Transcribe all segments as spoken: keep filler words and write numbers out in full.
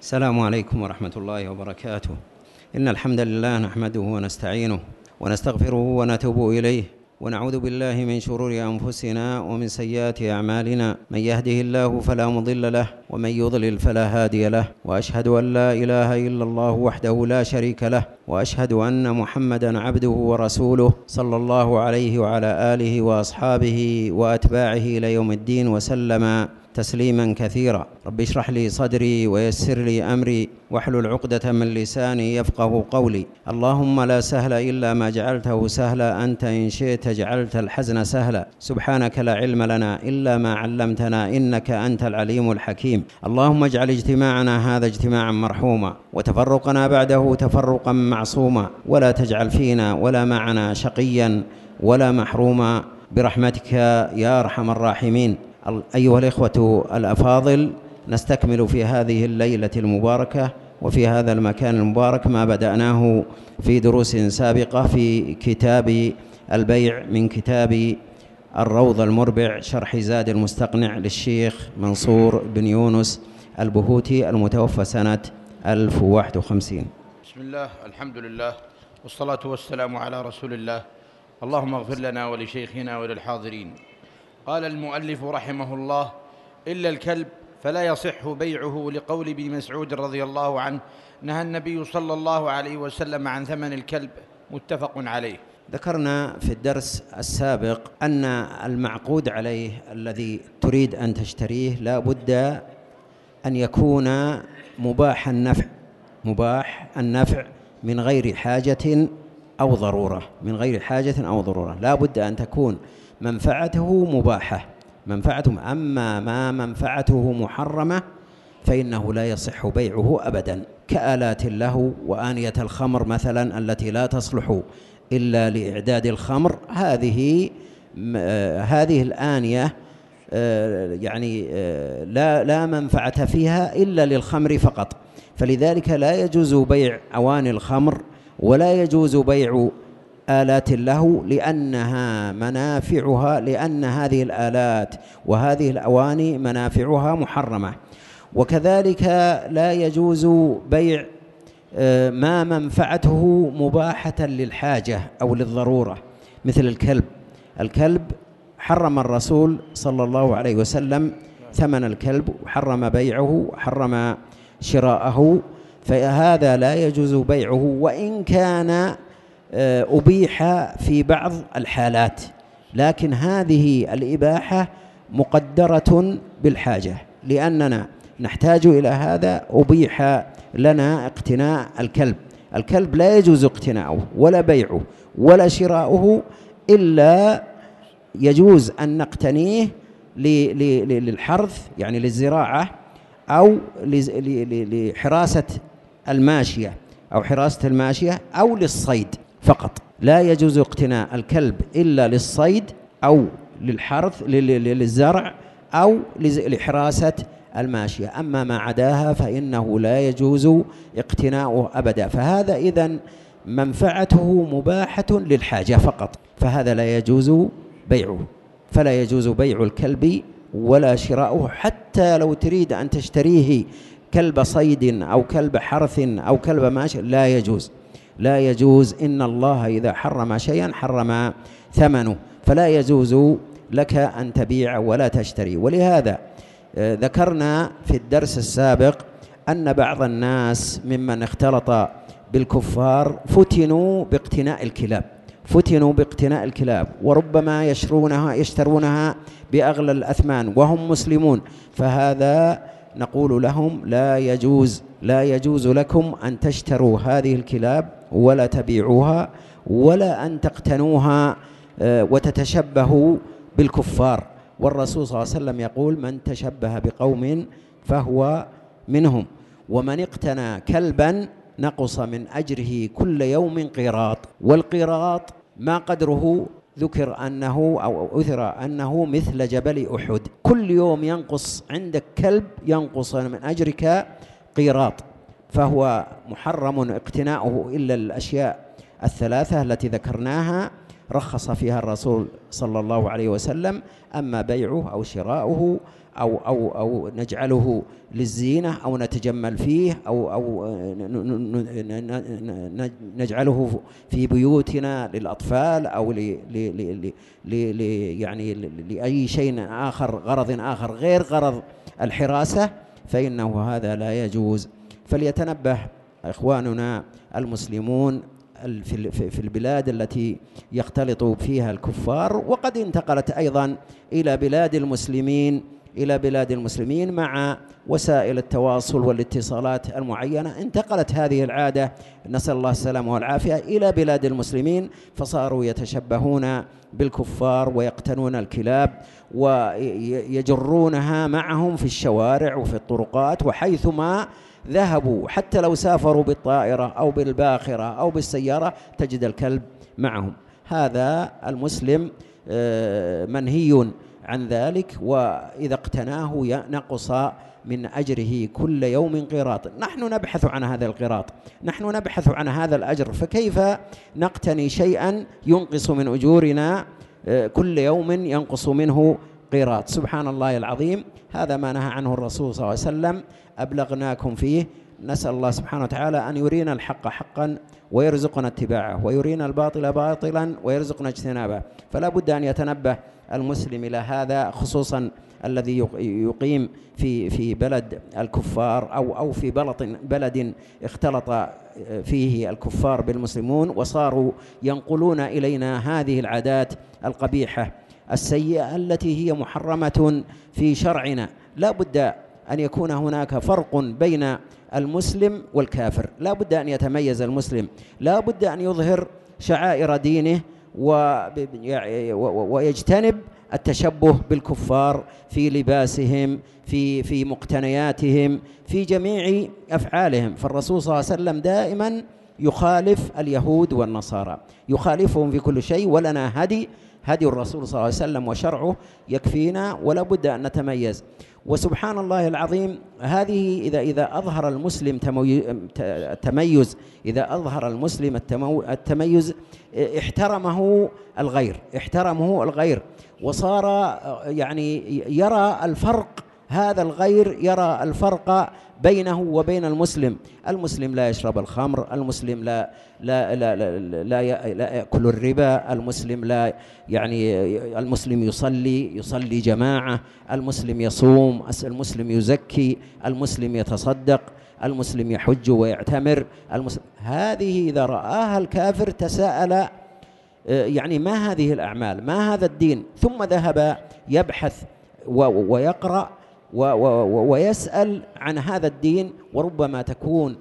السلام عليكم ورحمة الله وبركاته. إن الحمد لله نحمده ونستعينه ونستغفره ونتوب إليه، ونعوذ بالله من شرور أنفسنا ومن سيئات أعمالنا. من يهده الله فلا مضل له، ومن يضلل فلا هادي له، وأشهد أن لا إله إلا الله وحده لا شريك له، وأشهد أن محمدًا عبده ورسوله صلى الله عليه وعلى آله وأصحابه وأتباعه إلى يوم الدين وسلم تسليما كثيرا. رب اشرح لي صدري ويسر لي أمري واحلل عقدة من لساني يفقه قولي. اللهم لا سهل إلا ما جعلته سهلا، أنت إن شئت جعلت الحزن سهلا. سبحانك لا علم لنا إلا ما علمتنا إنك أنت العليم الحكيم. اللهم اجعل اجتماعنا هذا اجتماعا مرحوما، وتفرقنا بعده تفرقا معصوما، ولا تجعل فينا ولا معنا شقيا ولا محروما برحمتك يا أرحم الراحمين. أيها الإخوة الأفاضل، نستكمل في هذه الليلة المباركة وفي هذا المكان المبارك ما بدأناه في دروس سابقة في كتاب البيع من كتاب الروض المربع شرح زاد المستقنع للشيخ منصور بن يونس البهوتي المتوفى سنة ألف وواحد وخمسين. بسم الله، الحمد لله، والصلاة والسلام على رسول الله. اللهم اغفر لنا ولشيخنا وللحاضرين. قال المؤلف رحمه الله: إلا الكلب فلا يصح بيعه، لقول ابن مسعود رضي الله عنه: نهى النبي صلى الله عليه وسلم عن ثمن الكلب، متفق عليه. ذكرنا في الدرس السابق أن المعقود عليه الذي تريد أن تشتريه لا بد أن يكون مباح النفع مباح النفع من غير حاجة أو ضرورة من غير حاجة أو ضرورة لا بد أن تكون منفعته مباحة منفعته أما ما منفعته محرمة فإنه لا يصح بيعه أبدا، كآلات اللهو وآنية الخمر مثلا التي لا تصلح إلا لإعداد الخمر. هذه هذه الآنية يعني لا لا منفعة فيها إلا للخمر فقط، فلذلك لا يجوز بيع أواني الخمر ولا يجوز بيع آلات اللهو، لأنها منافعها لأن هذه الآلات وهذه الأواني منافعها محرمة. وكذلك لا يجوز بيع ما منفعته مباحة للحاجة أو للضرورة، مثل الكلب الكلب حرم الرسول صلى الله عليه وسلم ثمن الكلب، وحرم بيعه وحرم شراءه، فهذا لا يجوز بيعه وإن كان أبيح في بعض الحالات، لكن هذه الإباحة مقدرة بالحاجة، لأننا نحتاج إلى هذا. أبيح لنا اقتناء الكلب الكلب لا يجوز اقتناؤه ولا بيعه ولا شراؤه، إلا يجوز أن نقتنيه للحرث يعني للزراعة أو لحراسة الماشية أو حراسة الماشية أو للصيد فقط. لا يجوز اقتناء الكلب إلا للصيد أو للحرث للزرع أو لحراسة الماشية، أما ما عداها فإنه لا يجوز اقتناؤه أبدا. فهذا إذن منفعته مباحة للحاجة فقط، فهذا لا يجوز بيعه. فلا يجوز بيع الكلب ولا شراؤه، حتى لو تريد أن تشتريه كلب صيد أو كلب حرث أو كلب ماشي لا يجوز لا يجوز إن الله إذا حرم شيئا حرم ثمنه، فلا يجوز لك أن تبيع ولا تشتري. ولهذا ذكرنا في الدرس السابق أن بعض الناس ممن اختلط بالكفار فتنوا باقتناء الكلاب فتنوا باقتناء الكلاب وربما يشترونها يشترونها بأغلى الأثمان وهم مسلمون، فهذا نقول لهم لا يجوز لا يجوز لكم أن تشتروا هذه الكلاب ولا تبيعوها ولا أن تقتنوها وتتشبهوا بالكفار. والرسول صلى الله عليه وسلم يقول: من تشبه بقوم فهو منهم، ومن اقتنى كلبا نقص من أجره كل يوم قيراط. والقيراط ما قدره ذكر أنه أو أثر أنه مثل جبل أحد، كل يوم ينقص عندك كلب ينقص من أجرك قيراط، فهو محرم اقتناؤه إلا الأشياء الثلاثة التي ذكرناها رخص فيها الرسول صلى الله عليه وسلم. أما بيعه أو شراؤه أو أو أو نجعله للزينة أو نتجمل فيه أو أو نجعله في بيوتنا للأطفال أو ل ل ل يعني لأي شيء آخر، غرض آخر غير غرض الحراسة، فإنه هذا لا يجوز. فليتنبه إخواننا المسلمون في البلاد التي يختلط فيها الكفار، وقد انتقلت أيضا إلى بلاد المسلمين إلى بلاد المسلمين مع وسائل التواصل والاتصالات المعينة، انتقلت هذه العادة نسأل الله السلامة والعافية إلى بلاد المسلمين، فصاروا يتشبهون بالكفار ويقتنون الكلاب ويجرونها معهم في الشوارع وفي الطرقات وحيثما ذهبوا، حتى لو سافروا بالطائرة أو بالباخرة أو بالسيارة تجد الكلب معهم. هذا المسلم منهي عن ذلك، وإذا اقتناه نقص من أجره كل يوم قيراط. نحن نبحث عن هذا القيراط، نحن نبحث عن هذا الأجر، فكيف نقتني شيئا ينقص من أجورنا كل يوم ينقص منه قيراط؟ سبحان الله العظيم. هذا ما نهى عنه الرسول صلى الله عليه وسلم، أبلغناكم فيه. نسأل الله سبحانه وتعالى أن يرينا الحق حقا ويرزقنا اتباعه، ويرينا الباطل باطلا ويرزقنا اجتنابه. فلا بد أن يتنبه المسلم إلى هذا، خصوصا الذي يقيم في في بلد الكفار أو أو في بلد بلد اختلط فيه الكفار بالمسلمون وصاروا ينقلون إلينا هذه العادات القبيحة السيئة التي هي محرمة في شرعنا. لا بد أن يكون هناك فرق بين المسلم والكافر، لا بد أن يتميز المسلم، لا بد أن يظهر شعائر دينه ويجتنب التشبه بالكفار في لباسهم، في في مقتنياتهم، في جميع أفعالهم. فالرسول صلى الله عليه وسلم دائما يخالف اليهود والنصارى، يخالفهم في كل شيء، ولنا هدي هدي الرسول صلى الله عليه وسلم وشرعه يكفينا، ولا بد أن نتميز. وسبحان الله العظيم، هذه إذا إذا أظهر المسلم التميز، إذا أظهر المسلم التميز احترمه الغير، احترمه الغير وصار يعني يرى الفرق، هذا الغير يرى الفرق بينه وبين المسلم. المسلم لا يشرب الخمر، المسلم لا لا لا لا, لا, لا يأكل الربا، المسلم لا يعني المسلم يصلي يصلي جماعة، المسلم يصوم، المسلم يزكي، المسلم يتصدق، المسلم يحج ويعتمر. المسلم هذه إذا رآها الكافر تساءل يعني ما هذه الأعمال، ما هذا الدين، ثم ذهب يبحث ويقرأ ويسأل عن هذا الدين، وربما تكون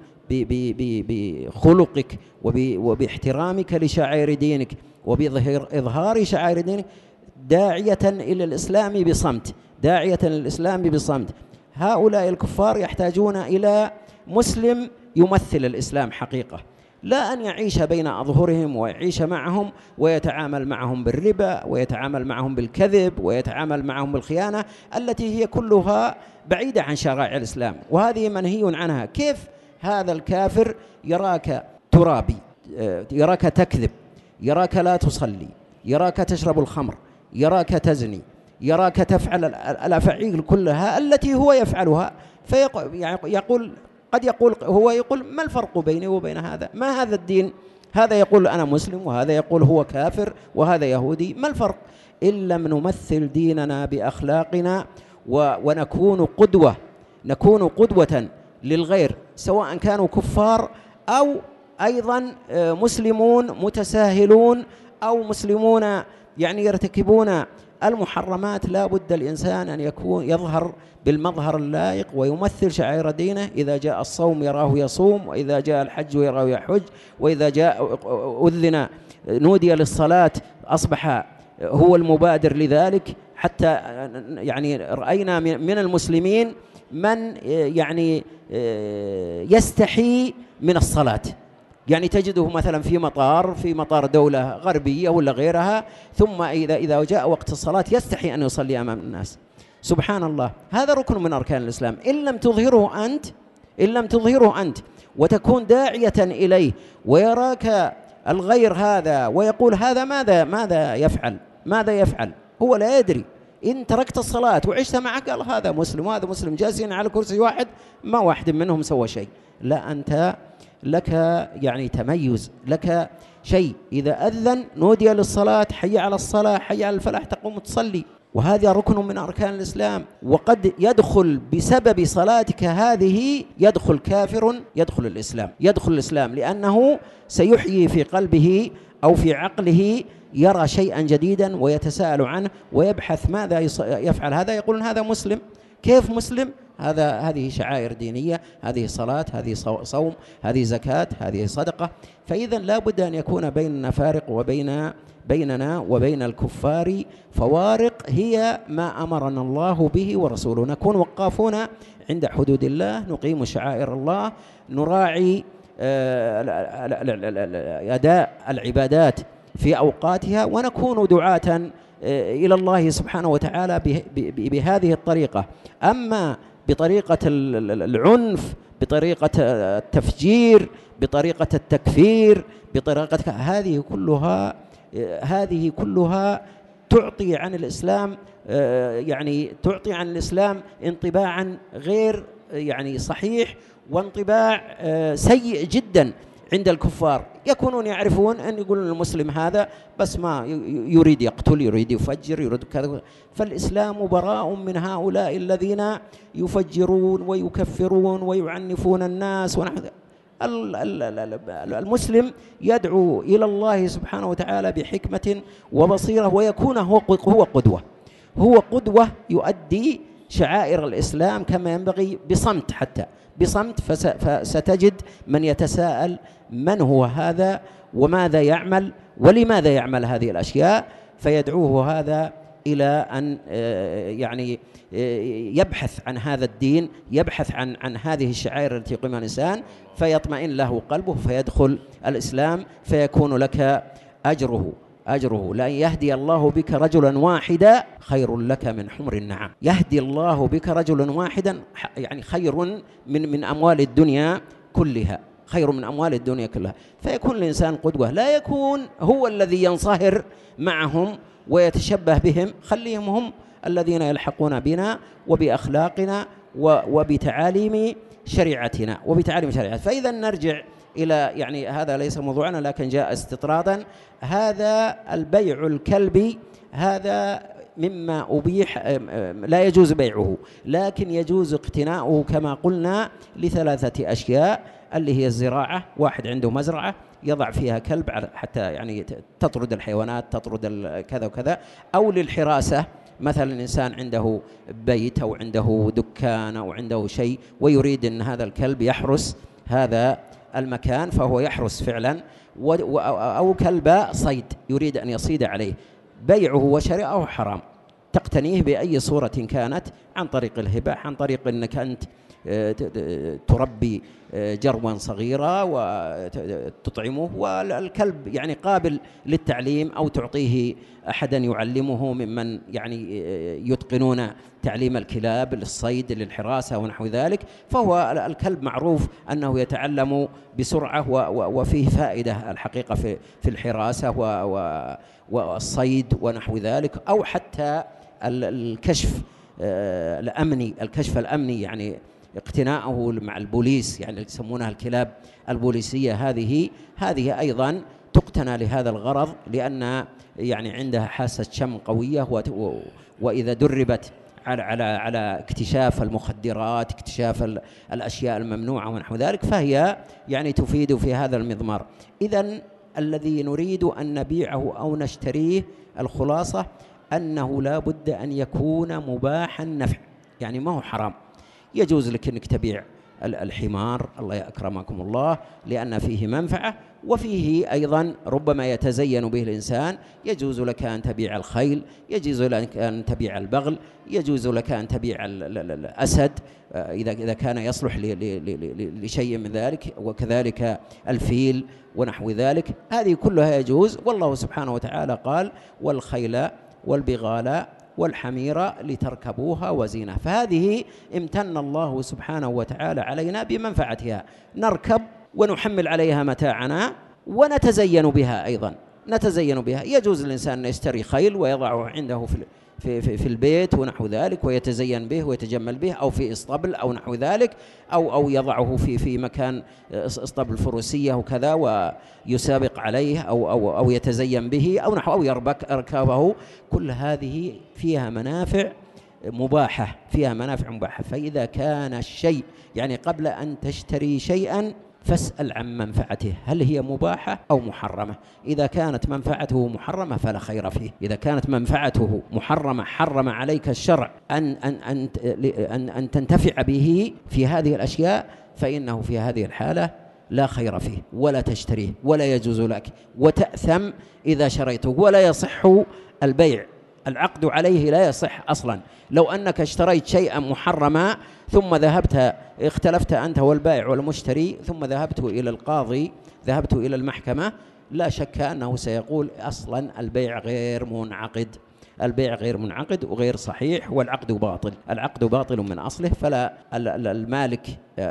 بخلقك وباحترامك لشعائر دينك وبإظهار شعائر دينك داعية إلى الإسلام بصمت، داعية للإسلام بصمت. هؤلاء الكفار يحتاجون إلى مسلم يمثل الإسلام حقيقة، لا أن يعيش بين أظهرهم ويعيش معهم ويتعامل معهم بالربا ويتعامل معهم بالكذب ويتعامل معهم بالخيانة التي هي كلها بعيدة عن شرائع الإسلام، وهذه منهي عنها. كيف هذا الكافر يراك ترابي، يراك تكذب، يراك لا تصلي، يراك تشرب الخمر، يراك تزني، يراك تفعل الأفعال كلها التي هو يفعلها، فيقول قد يقول هو يقول ما الفرق بيني وبين هذا؟ ما هذا الدين؟ هذا يقول أنا مسلم وهذا يقول هو كافر وهذا يهودي، ما الفرق؟ إن لم نمثل ديننا بأخلاقنا ونكون قدوة، نكون قدوة للغير، سواء كانوا كفار أو أيضا مسلمون متساهلون أو مسلمون يعني يرتكبون المحرمات. لا بد الإنسان أن يكون يظهر بالمظهر اللائق ويمثل شعائر دينه. إذا جاء الصوم يراه يصوم، وإذا جاء الحج يراه يحج، وإذا جاء أذن نودي للصلاة أصبح هو المبادر لذلك. حتى يعني رأينا من المسلمين من يعني يستحي من الصلاة، يعني تجده مثلا في مطار في مطار دولة غربية ولا غيرها، ثم إذا إذا جاء وقت الصلاة يستحي أن يصلي أمام الناس. سبحان الله، هذا ركن من أركان الإسلام. إن لم تظهره أنت إن لم تظهره أنت وتكون داعية إليه ويراك الغير هذا ويقول هذا ماذا ماذا يفعل ماذا يفعل هو لا يدري. إن تركت الصلاة وعشت معه قال هذا مسلم وهذا مسلم جالسين على كرسي واحد ما واحد منهم سوى شيء. لا، أنت لك يعني تميز، لك شيء. إذا أذن نودي للصلاة حي على الصلاة حي على الفلاح تقوم تصلي، وهذا ركن من أركان الإسلام. وقد يدخل بسبب صلاتك هذه يدخل كافر يدخل الإسلام يدخل الإسلام لأنه سيحيي في قلبه أو في عقله، يرى شيئا جديدا ويتساءل عنه ويبحث ماذا يفعل هذا، يقولون هذا مسلم. كيف مسلم؟ هذا هذه شعائر دينية، هذه صلاة، هذه صوم، هذه زكاة، هذه صدقة. فإذا لا بد أن يكون بيننا فارق وبين بيننا وبين الكفار فوارق هي ما أمرنا الله به ورسوله. نكون وقافون عند حدود الله، نقيم شعائر الله، نراعي أداء العبادات في أوقاتها، ونكون دعاة إلى الله سبحانه وتعالى بهذه الطريقة. أما بطريقة العنف، بطريقة التفجير، بطريقة التكفير، بطريقة هذه كلها هذه كلها تعطي عن الإسلام يعني تعطي عن الإسلام انطباعا غير يعني صحيح، وانطباع سيء جدا عند الكفار. يكونون يعرفون أن يقولون المسلم هذا بس ما يريد يقتل، يريد يفجر، يريد كذا. فالإسلام براء من هؤلاء الذين يفجرون ويكفرون ويعنفون الناس ونحو ذلك. المسلم يدعو إلى الله سبحانه وتعالى بحكمة وبصيرة، ويكون هو قدوة هو قدوة يؤدي شعائر الإسلام كما ينبغي بصمت، حتى بصمت. فستجد من يتساءل من هو هذا وماذا يعمل ولماذا يعمل هذه الأشياء، فيدعوه هذا إلى أن يعني يبحث عن هذا الدين، يبحث عن عن هذه الشعائر التي يقيمها الإنسان، فيطمئن له قلبه فيدخل الإسلام، فيكون لك أجره أجره لأن يهدي الله بك رجلا واحدا خير لك من حمر النعم. يهدي الله بك رجلا واحدا يعني خير من من أموال الدنيا كلها، خير من أموال الدنيا كلها. فيكون الإنسان قدوة، لا يكون هو الذي ينصهر معهم ويتشبه بهم. خليهم هم الذين يلحقون بنا وبأخلاقنا وبتعاليم شريعتنا وبتعاليم شريعتنا. فإذا نرجع إلى يعني هذا ليس موضوعنا لكن جاء استطرادا. هذا البيع الكلبي هذا مما أبيح، لا يجوز بيعه لكن يجوز اقتناؤه كما قلنا لثلاثة أشياء، اللي هي الزراعة. واحد عنده مزرعة يضع فيها كلب حتى يعني تطرد الحيوانات، تطرد كذا وكذا، أو للحراسة. مثلا الإنسان عنده بيت أو عنده دكان أو عنده شيء ويريد أن هذا الكلب يحرس هذا المكان فهو يحرس فعلا، أو كلب صيد يريد أن يصيد عليه. بيعه وشراؤه حرام، تقتنيه بأي صورة كانت، عن طريق الهبة، عن طريق أنك أنت تربي جروا صغيرة وتطعمه، والكلب يعني قابل للتعليم، أو تعطيه أحدا يعلمه ممن يعني يتقنون تعليم الكلاب للصيد للحراسة ونحو ذلك. فهو الكلب معروف أنه يتعلم بسرعة وفيه فائدة الحقيقة في في الحراسة والصيد ونحو ذلك. أو حتى الكشف الأمني الكشف الأمني يعني اقتناءه مع البوليس، يعني يسمونها الكلاب البوليسية. هذه هذه أيضا تقتنى لهذا الغرض، لأن يعني عندها حاسة شم قوية، وإذا دربت على على على اكتشاف المخدرات، اكتشاف الأشياء الممنوعة ونحو ذلك، فهي يعني تفيد في هذا المضمار. إذن الذي نريد أن نبيعه أو نشتريه الخلاصة أنه لا بد أن يكون مباح النفع، يعني ما هو حرام. يجوز لك أنك تبيع الحمار، الله أكرمكم الله، لأن فيه منفعة وفيه أيضا ربما يتزين به الإنسان. يجوز لك أن تبيع الخيل، يجوز لك أن تبيع البغل، يجوز لك أن تبيع الأسد إذا إذا كان يصلح لشيء من ذلك، وكذلك الفيل ونحو ذلك. هذه كلها يجوز. والله سبحانه وتعالى قال: والخيل والبغال والحمير لتركبوها وزينة. فهذه امتن الله سبحانه وتعالى علينا بمنفعتها، نركب ونحمل عليها متاعنا ونتزين بها أيضا نتزين بها. يجوز الإنسان أن يشتري خيل ويضعه عنده في, في, في البيت ونحو ذلك ويتزين به ويتجمل به، أو في اسطبل أو نحو ذلك، أو أو يضعه في في مكان اسطبل فروسية وكذا ويسابق عليه أو أو أو يتزين به أو نحو، أو يربك أركابه. كل هذه فيها منافع مباحة، فيها منافع مباحة. فإذا كان الشيء يعني قبل أن تشتري شيئا فاسأل عن منفعته، هل هي مباحة أو محرمة؟ إذا كانت منفعته محرمة فلا خير فيه. إذا كانت منفعته محرمة حرم عليك الشرع أن أن أن أن, أن تنتفع به في هذه الأشياء، فإنه في هذه الحالة لا خير فيه ولا تشتريه ولا يجوز لك، وتأثم إذا شريته، ولا يصح البيع، العقد عليه لا يصح أصلا. لو أنك اشتريت شيئا محرما ثم ذهبت اختلفت أنت والبائع والمشتري ثم ذهبت إلى القاضي، ذهبت إلى المحكمة، لا شك أنه سيقول أصلا البيع غير منعقد، البيع غير منعقد وغير صحيح، والعقد باطل، العقد باطل من أصله. فلا المالك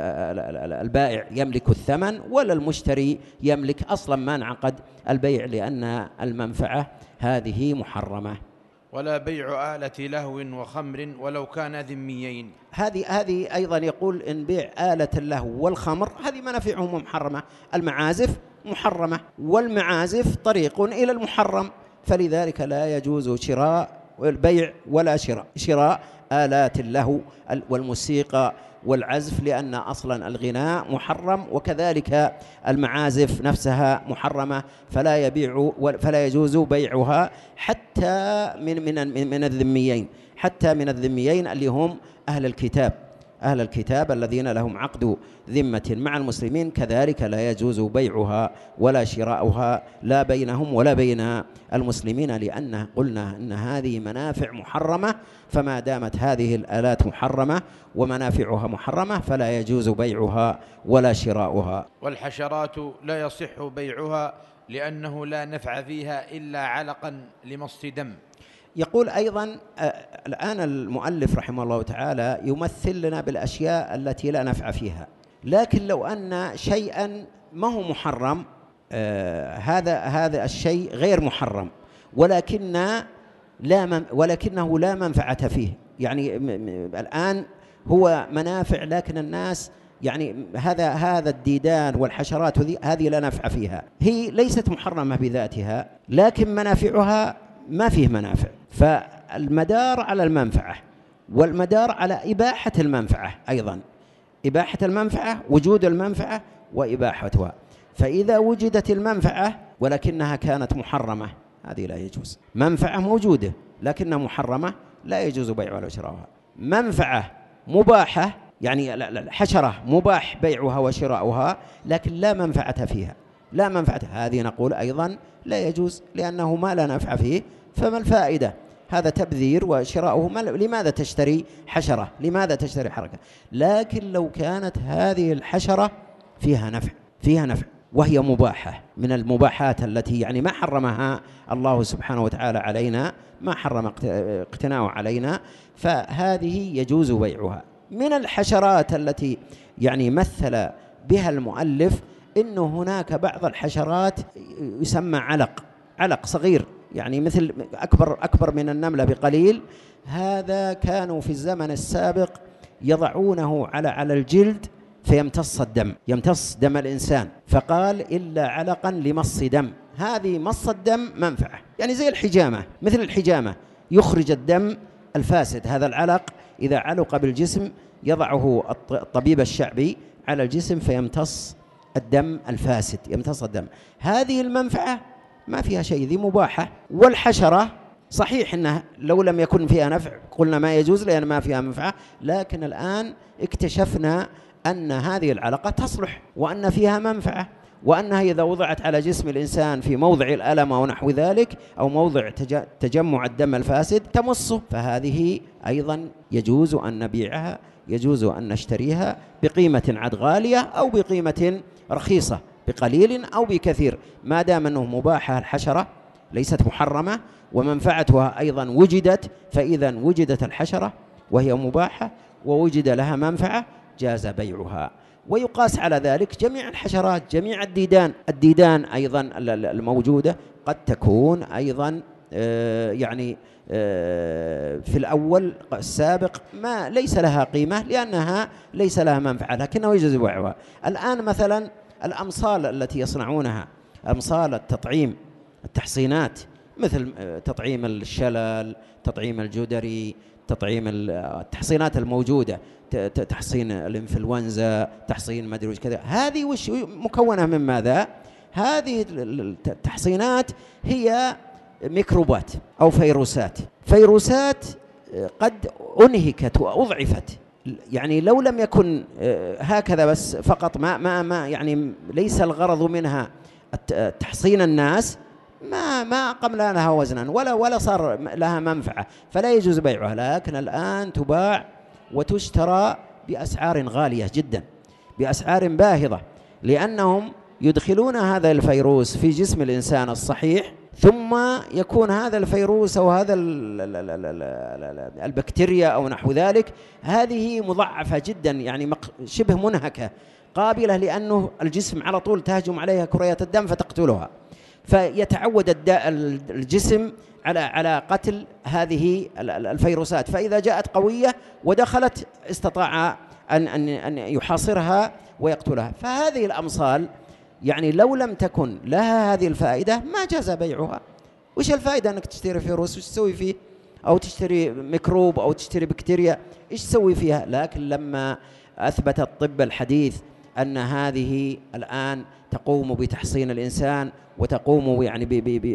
البائع يملك الثمن ولا المشتري يملك أصلا ما انعقد البيع، لأن المنفعة هذه محرمة. ولا بيع آلة لهو وخمر ولو كان ذميين. هذه هذه أيضا يقول إن بيع آلة اللهو والخمر هذه منافعهم محرمة. المعازف محرمة، والمعازف طريق إلى المحرم، فلذلك لا يجوز شراء والبيع ولا شراء شراء آلات اللهو والموسيقى والعزف، لأن أصلا الغناء محرم، وكذلك المعازف نفسها محرمة، فلا يبيع فلا يجوز بيعها حتى من من من الذميين، حتى من الذميين اللي هم أهل الكتاب، أهل الكتاب الذين لهم عقد ذمة مع المسلمين، كذلك لا يجوز بيعها ولا شراؤها لا بينهم ولا بين المسلمين، لأن قلنا أن هذه منافع محرمة، فما دامت هذه الآلات محرمة ومنافعها محرمة فلا يجوز بيعها ولا شراؤها. والحشرات لا يصح بيعها لأنه لا نفع فيها إلا علقا لمص دم. يقول أيضا الآن المؤلف رحمه الله تعالى يمثل لنا بالأشياء التي لا نفع فيها، لكن لو أن شيئا ما هو محرم، آه هذا هذا الشيء غير محرم ولكن لا من ولكنه لا منفعة فيه، يعني الآن هو منافع لكن الناس يعني هذا هذا الديدان والحشرات هذه لا نفع فيها، هي ليست محرمة بذاتها لكن منافعها ما فيه منافع، فالمدار على المنفعة والمدار على إباحة المنفعة، أيضا إباحة المنفعة، وجود المنفعة وإباحتها. فإذا وجدت المنفعة ولكنها كانت محرمة هذه لا يجوز. منفعة موجودة لكنها محرمة لا يجوز بيعها ولا شراؤها. منفعة مباحة يعني الحشرة مباح بيعها وشراؤها لكن لا منفعة فيها، لا منفعة، هذه نقول أيضا لا يجوز لأنه ما لا نفع فيه، فما الفائدة؟ هذا تبذير وشراؤه. لماذا تشتري حشرة؟ لماذا تشتري حركة؟ لكن لو كانت هذه الحشرة فيها نفع، فيها نفع وهي مباحة من المباحات التي يعني ما حرمها الله سبحانه وتعالى علينا، ما حرم اقتناءه علينا، فهذه يجوز بيعها. من الحشرات التي يعني مثل بها المؤلف إنه هناك بعض الحشرات يسمى علق، علق صغير يعني مثل أكبر أكبر من النملة بقليل، هذا كانوا في الزمن السابق يضعونه على على الجلد فيمتص الدم، يمتص دم الإنسان، فقال إلا علقا لمص دم. هذه مص الدم منفعة، يعني زي الحجامة، مثل الحجامة يخرج الدم الفاسد. هذا العلق إذا علق بالجسم يضعه الطبيب الشعبي على الجسم فيمتص الدم الفاسد، يمتص الدم. هذه المنفعة ما فيها شيء، ذي مباحة. والحشرة صحيح إنها لو لم يكن فيها نفع قلنا ما يجوز لأن ما فيها منفعة، لكن الآن اكتشفنا أن هذه العلقة تصلح وأن فيها منفعة، وأنها إذا وضعت على جسم الإنسان في موضع الألم أو نحو ذلك أو موضع تجمع الدم الفاسد تمصه، فهذه أيضا يجوز أن نبيعها، يجوز أن نشتريها بقيمة عد غالية أو بقيمة رخيصة، بقليل أو بكثير، ما دام أنه مباحة الحشرة ليست محرمة ومنفعتها أيضا وجدت. فإذا وجدت الحشرة وهي مباحة ووجد لها منفعة جاز بيعها. ويقاس على ذلك جميع الحشرات، جميع الديدان، الديدان أيضا الموجودة قد تكون أيضا يعني في الأول السابق ما ليس لها قيمة لأنها ليس لها منفعة، لكنه يجوز بيعها. الآن مثلا الأمصال التي يصنعونها، أمصال التطعيم، التحصينات، مثل تطعيم الشلل، تطعيم الجدري، تطعيم التحصينات الموجودة، تحصين الإنفلونزا، تحصين ما أدري وش كذا، هذه وش مكونة من ماذا؟ هذه التحصينات هي ميكروبات أو فيروسات، فيروسات قد أنهكت وأضعفت. يعني لو لم يكن هكذا بس فقط، ما ما ما يعني ليس الغرض منها تحصين الناس، ما ما قم لها وزنا ولا ولا صار لها منفعة، فلا يجوز بيعها. لكن الآن تباع وتشترى بأسعار غالية جدا، بأسعار باهظة، لأنهم يدخلون هذا الفيروس في جسم الإنسان الصحيح، ثم يكون هذا الفيروس أو هذا البكتيريا أو نحو ذلك هذه مضعفة جدا، يعني شبه منهكة، قابلة لأنه الجسم على طول تهجم عليها كريات الدم فتقتلها، فيتعود الجسم على على قتل هذه الفيروسات، فإذا جاءت قوية ودخلت استطاع أن أن أن يحاصرها ويقتلها. فهذه الأمصال يعني لو لم تكن لها هذه الفائدة ما جاز بيعها. وش الفائدة أنك تشتري فيروس؟ وش تسوي فيه؟ أو تشتري ميكروب أو تشتري بكتيريا، إيش تسوي فيها؟ لكن لما أثبت الطب الحديث أن هذه الآن تقوم بتحصين الإنسان وتقوم يعني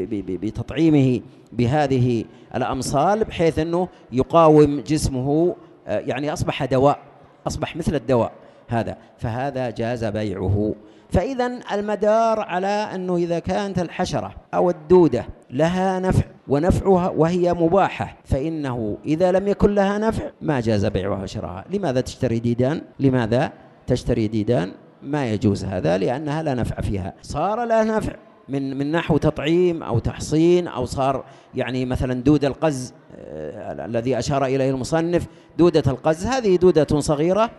بتطعيمه بهذه الأمصال بحيث أنه يقاوم جسمه، يعني أصبح دواء، أصبح مثل الدواء هذا، فهذا جاز بيعه. فإذا المدار على أنه إذا كانت الحشرة أو الدودة لها نفع ونفعها وهي مباحة، فإنه إذا لم يكن لها نفع ما جاز بيعها وشراها. لماذا تشتري ديدان؟ لماذا تشتري ديدان؟ ما يجوز هذا، لأنها لا نفع فيها. صار لها نفع من من نحو تطعيم أو تحصين، أو صار يعني مثلا دودة القز آه الذي أشار إليه المصنف، دودة القز هذه دودة صغيرة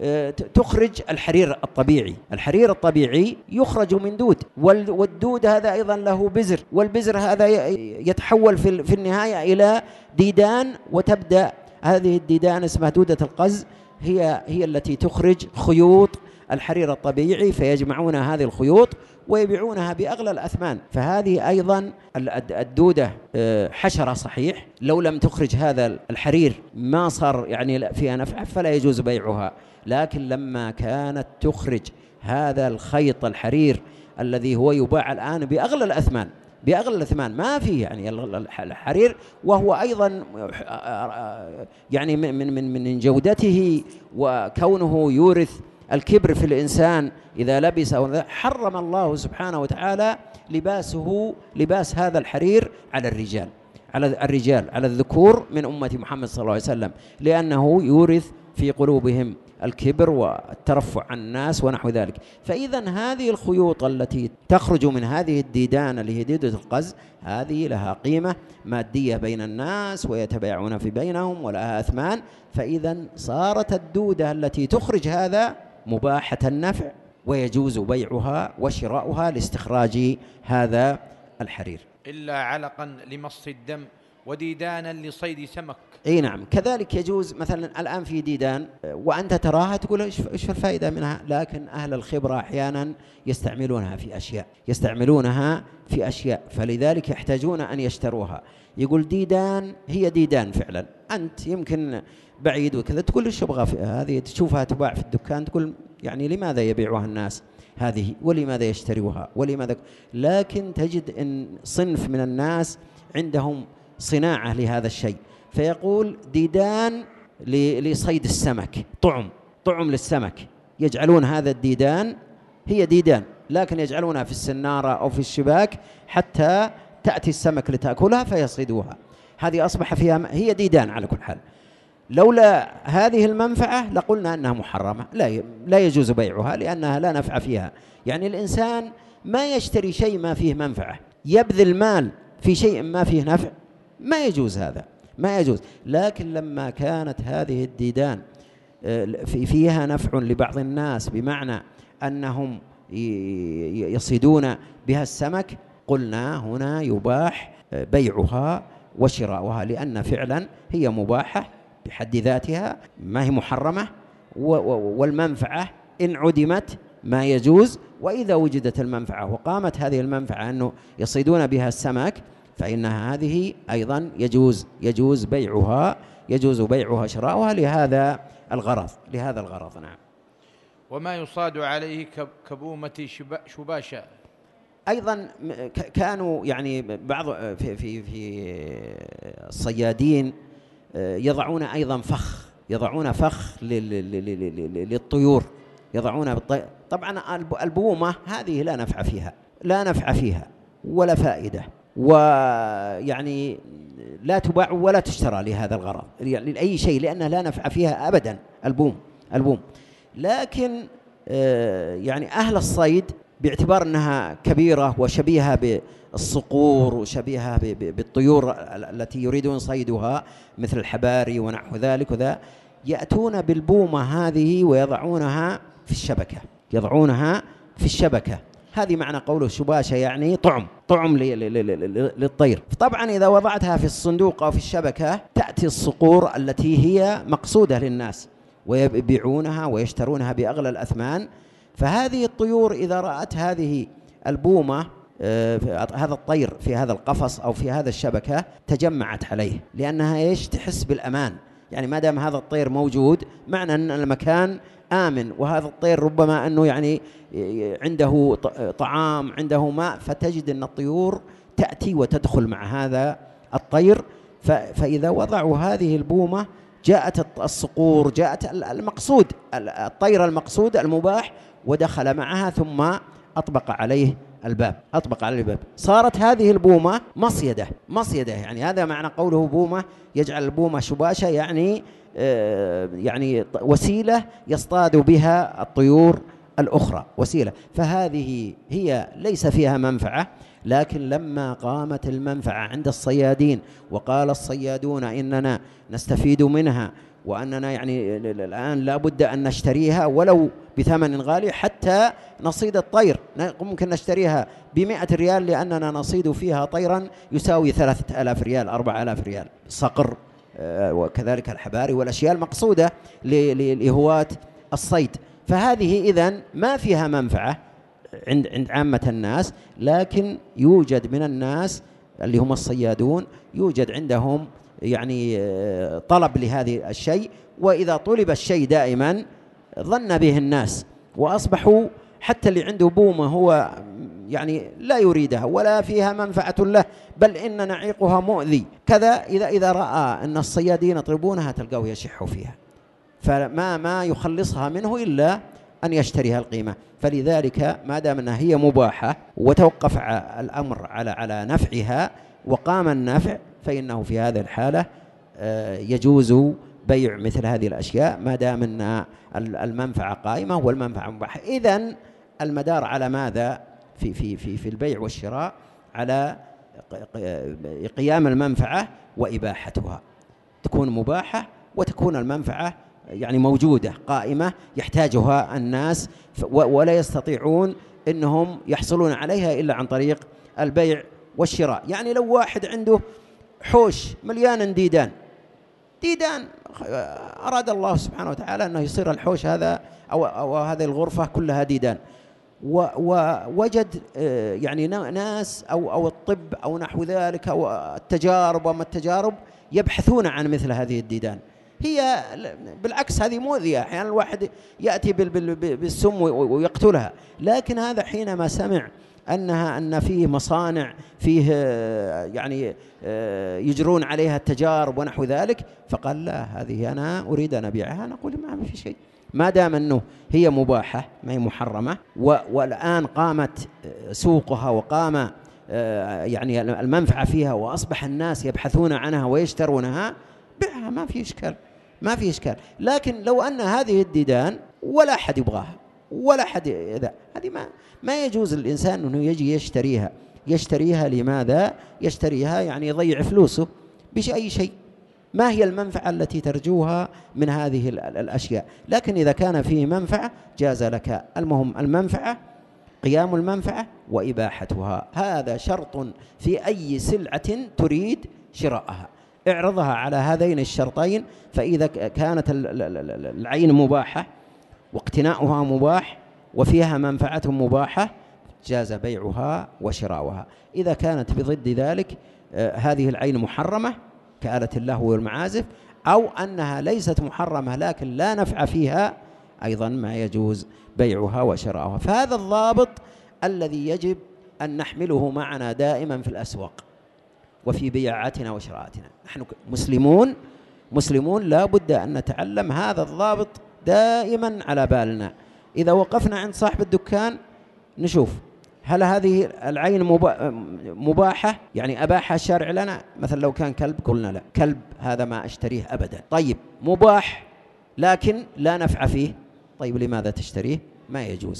تخرج الحرير الطبيعي. الحرير الطبيعي يخرج من دود، والدود هذا أيضا له بزر، والبزر هذا يتحول في النهاية إلى ديدان، وتبدأ هذه الديدان اسمها دودة القز هي هي التي تخرج خيوط الحرير الطبيعي، فيجمعون هذه الخيوط ويبيعونها بأغلى الأثمان. فهذه أيضا الدودة حشرة صحيح، لو لم تخرج هذا الحرير ما صار يعني فيها نفع، فلا يجوز بيعها. لكن لما كانت تخرج هذا الخيط الحرير الذي هو يباع الآن بأغلى الأثمان، بأغلى الأثمان ما فيه يعني الحرير، وهو أيضا يعني من من من جودته وكونه يورث الكبر في الإنسان إذا لبس، حرم الله سبحانه وتعالى لباسه، لباس هذا الحرير على الرجال، على الرجال على الذكور من أمة محمد صلى الله عليه وسلم، لأنه يورث في قلوبهم الكبر والترفع عن الناس ونحو ذلك. فإذا هذه الخيوط التي تخرج من هذه الديدان اللي هي ديدة القز هذه لها قيمة مادية بين الناس ويتبايعون في بينهم ولها أثمان. فإذا صارت الدودة التي تخرج هذا مباحة النفع ويجوز بيعها وشراؤها لاستخراج هذا الحرير. إلا علقا لمص الدم وديدانا لصيد سمك. اي نعم، كذلك يجوز مثلا الآن في ديدان وأنت تراها تقول ايش الفائدة منها، لكن أهل الخبرة أحيانا يستعملونها في أشياء، يستعملونها في أشياء، فلذلك يحتاجون أن يشتروها. يقول ديدان، هي ديدان فعلا، أنت يمكن بعيد وكذا تقول ايش ابغى هذه، تشوفها تباع في الدكان تقول يعني لماذا يبيعها الناس هذه ولماذا يشتروها ولماذا، لكن تجد ان صنف من الناس عندهم صناعة لهذا الشيء، فيقول ديدان لصيد السمك، طعم طعم للسمك، يجعلون هذا الديدان، هي ديدان لكن يجعلونها في السنارة أو في الشباك حتى تأتي السمك لتأكلها فيصيدوها، هذه أصبح فيها هي ديدان على كل حال. لولا هذه المنفعة لقلنا أنها محرمة، لا لا يجوز بيعها لأنها لا نفع فيها. يعني الإنسان ما يشتري شيء ما فيه منفعة، يبذل مال في شيء ما فيه نفع، ما يجوز هذا، ما يجوز. لكن لما كانت هذه الديدان في فيها نفع لبعض الناس بمعنى أنهم يصيدون بها السمك، قلنا هنا يباح بيعها وشراؤها، لأن فعلا هي مباحة بحد ذاتها ما هي محرمة، والمنفعة إن عدمت ما يجوز، وإذا وجدت المنفعة وقامت هذه المنفعة أنه يصيدون بها السمك فإنها هذه أيضا يجوز يجوز بيعها يجوز بيعها شراؤها لهذا الغرض لهذا الغرض. نعم. وما يصاد عليه كبومة شباشة أيضا كانوا يعني بعض في في في الصيادين يضعون أيضا فخ يضعون فخ للطيور يضعونها بالطير. طبعا البومة هذه لا نفع فيها لا نفع فيها ولا فائدة، ويعني لا تباع ولا تشترى لهذا الغرض يعني لأي شيء، لأنها لا نفع فيها أبدا البوم البوم لكن يعني أهل الصيد باعتبار أنها كبيرة وشبيهة بالصقور وشبيهة بالطيور التي يريدون صيدها مثل الحباري ونحو ذلك وذا، يأتون بالبومة هذه ويضعونها في الشبكة يضعونها في الشبكة هذه معنى قوله شباشة يعني طعم طعم للطير. طبعا إذا وضعتها في الصندوق أو في الشبكة تأتي الصقور التي هي مقصودة للناس ويبيعونها ويشترونها بأغلى الأثمان. فهذه الطيور إذا رأت هذه البومة آه هذا الطير في هذا القفص أو في هذا الشبكة تجمعت عليه، لأنها إيش تحس بالأمان، يعني ما دام هذا الطير موجود معنى أن المكان آمن، وهذا الطير ربما أنه يعني عنده طعام عنده ماء، فتجد أن الطيور تأتي وتدخل مع هذا الطير. فإذا وضعوا هذه البومة جاءت الصقور جاءت المقصود الطير المقصود المباح ودخل معها ثم أطبق عليه الباب أطبق عليه الباب صارت هذه البومة مصيدة مصيدة يعني هذا معنى قوله بومة يجعل البومة شباشة يعني آه يعني وسيلة يصطاد بها الطيور الأخرى وسيلة. فهذه هي ليس فيها منفعة، لكن لما قامت المنفعة عند الصيادين وقال الصيادون إننا نستفيد منها وأننا يعني الآن لا بد أن نشتريها ولو بثمن غالي حتى نصيد الطير، ممكن نشتريها بمئة ريال لأننا نصيد فيها طيرا يساوي ثلاثة آلاف ريال أربعة آلاف ريال صقر وكذلك الحباري والأشياء المقصودة لهواة الصيد. فهذه إذن ما فيها منفعة عند عند عامة الناس، لكن يوجد من الناس اللي هم الصيادون يوجد عندهم يعني طلب لهذه الشيء، وإذا طلب الشيء دائما ظن به الناس وأصبحوا حتى اللي عنده بومة هو يعني لا يريدها ولا فيها منفعة له، بل إن نعيقها مؤذي كذا. إذا إذا رأى أن الصيادين يطلبونها تلقوه يشح فيها، فما ما يخلصها منه إلا أن يشتريها القيمة. فلذلك ما دام أنها هي مباحة وتوقف الأمر على على نفعها وقام النفع، فإنه في هذه الحالة يجوز بيع مثل هذه الأشياء ما دام أن المنفعة قائمة والمنفعة مباحة. إذن المدار على ماذا في في في في البيع والشراء؟ على قيام المنفعة وإباحتها، تكون مباحة وتكون المنفعة يعني موجودة قائمة يحتاجها الناس ولا يستطيعون إنهم يحصلون عليها إلا عن طريق البيع والشراء. يعني لو واحد عنده حوش مليان ديدان ديدان أراد الله سبحانه وتعالى أنه يصير الحوش هذا أو, أو هذه الغرفة كلها ديدان، ووجد يعني ناس أو, أو الطب أو نحو ذلك أو التجارب وما التجارب يبحثون عن مثل هذه الديدان. هي بالعكس هذه مؤذية، أحيانا يعني الواحد يأتي بالسم ويقتلها، لكن هذا حينما سمع أنها أن فيه مصانع فيه يعني يجرون عليها التجارب ونحو ذلك، فقال لا هذه أنا أريد أن أبيعها. نقول ما في شيء ما دام أنه هي مباحة ما هي محرمة والآن قامت سوقها وقام يعني المنفعة فيها وأصبح الناس يبحثون عنها ويشترونها، بيعها ما في إشكال ما في إشكال. لكن لو أن هذه الديدان ولا أحد يبغاها ولا أحد إذا هذه ما ما يجوز الإنسان أنه يجي يشتريها يشتريها لماذا؟ يشتريها يعني يضيع فلوسه بأي شيء. ما هي المنفعة التي ترجوها من هذه الأشياء؟ لكن إذا كان فيه منفعة جاز لك. المهم المنفعة قيام المنفعة وإباحتها، هذا شرط في أي سلعة تريد شراءها. اعرضها على هذين الشرطين، فإذا كانت العين مباحة واقتناؤها مباح وفيها منفعة مباحة جاز بيعها وشراؤها. إذا كانت بضد ذلك هذه العين محرمة كآلة اللهو والمعازف، أو أنها ليست محرمة لكن لا نفع فيها، أيضا ما يجوز بيعها وشراؤها. فهذا الضابط الذي يجب أن نحمله معنا دائما في الأسواق وفي بيعاتنا وشراءاتنا. نحن مسلمون مسلمون لا بد أن نتعلم هذا الضابط دائما على بالنا. إذا وقفنا عند صاحب الدكان نشوف هل هذه العين مباحة، يعني أباحها الشارع لنا؟ مثلا لو كان كلب قلنا لا، كلب هذا ما أشتريه أبدا. طيب مباح لكن لا نفع فيه، طيب لماذا تشتريه؟ ما يجوز.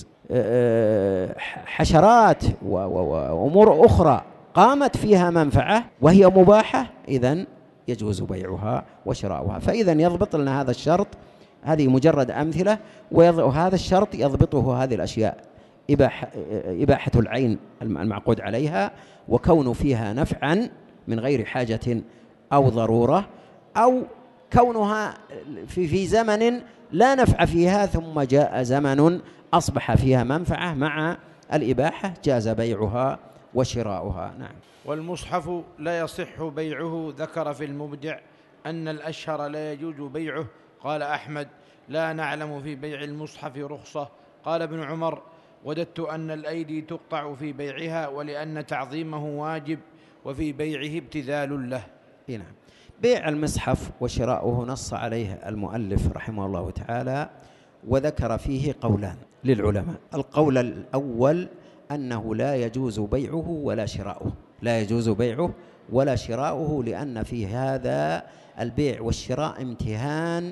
حشرات وأمور أخرى قامت فيها منفعة وهي مباحة، إذن يجوز بيعها وشراؤها. فإذا يضبط لنا هذا الشرط، هذه مجرد أمثلة، وهذا الشرط يضبطه هذه الأشياء: إباحة, إباحة العين المعقود عليها، وكون فيها نفعا من غير حاجة أو ضرورة، أو كونها في, في زمن لا نفع فيها ثم جاء زمن أصبح فيها منفعة مع الإباحة، جاز بيعها وشراؤها. نعم. والمصحف لا يصح بيعه. ذكر في المبدع أن الأشهر لا يجوز بيعه. قال أحمد: لا نعلم في بيع المصحف رخصة. قال ابن عمر: وددت أن الأيدي تقطع في بيعها، ولأن تعظيمه واجب وفي بيعه ابتذال له. نعم. بيع المصحف وشراؤه نص عليه المؤلف رحمه الله تعالى، وذكر فيه قولان للعلماء. القول الأول أنه لا يجوز بيعه ولا شراؤه، لا يجوز بيعه ولا شراؤه، لأن في هذا البيع والشراء امتهان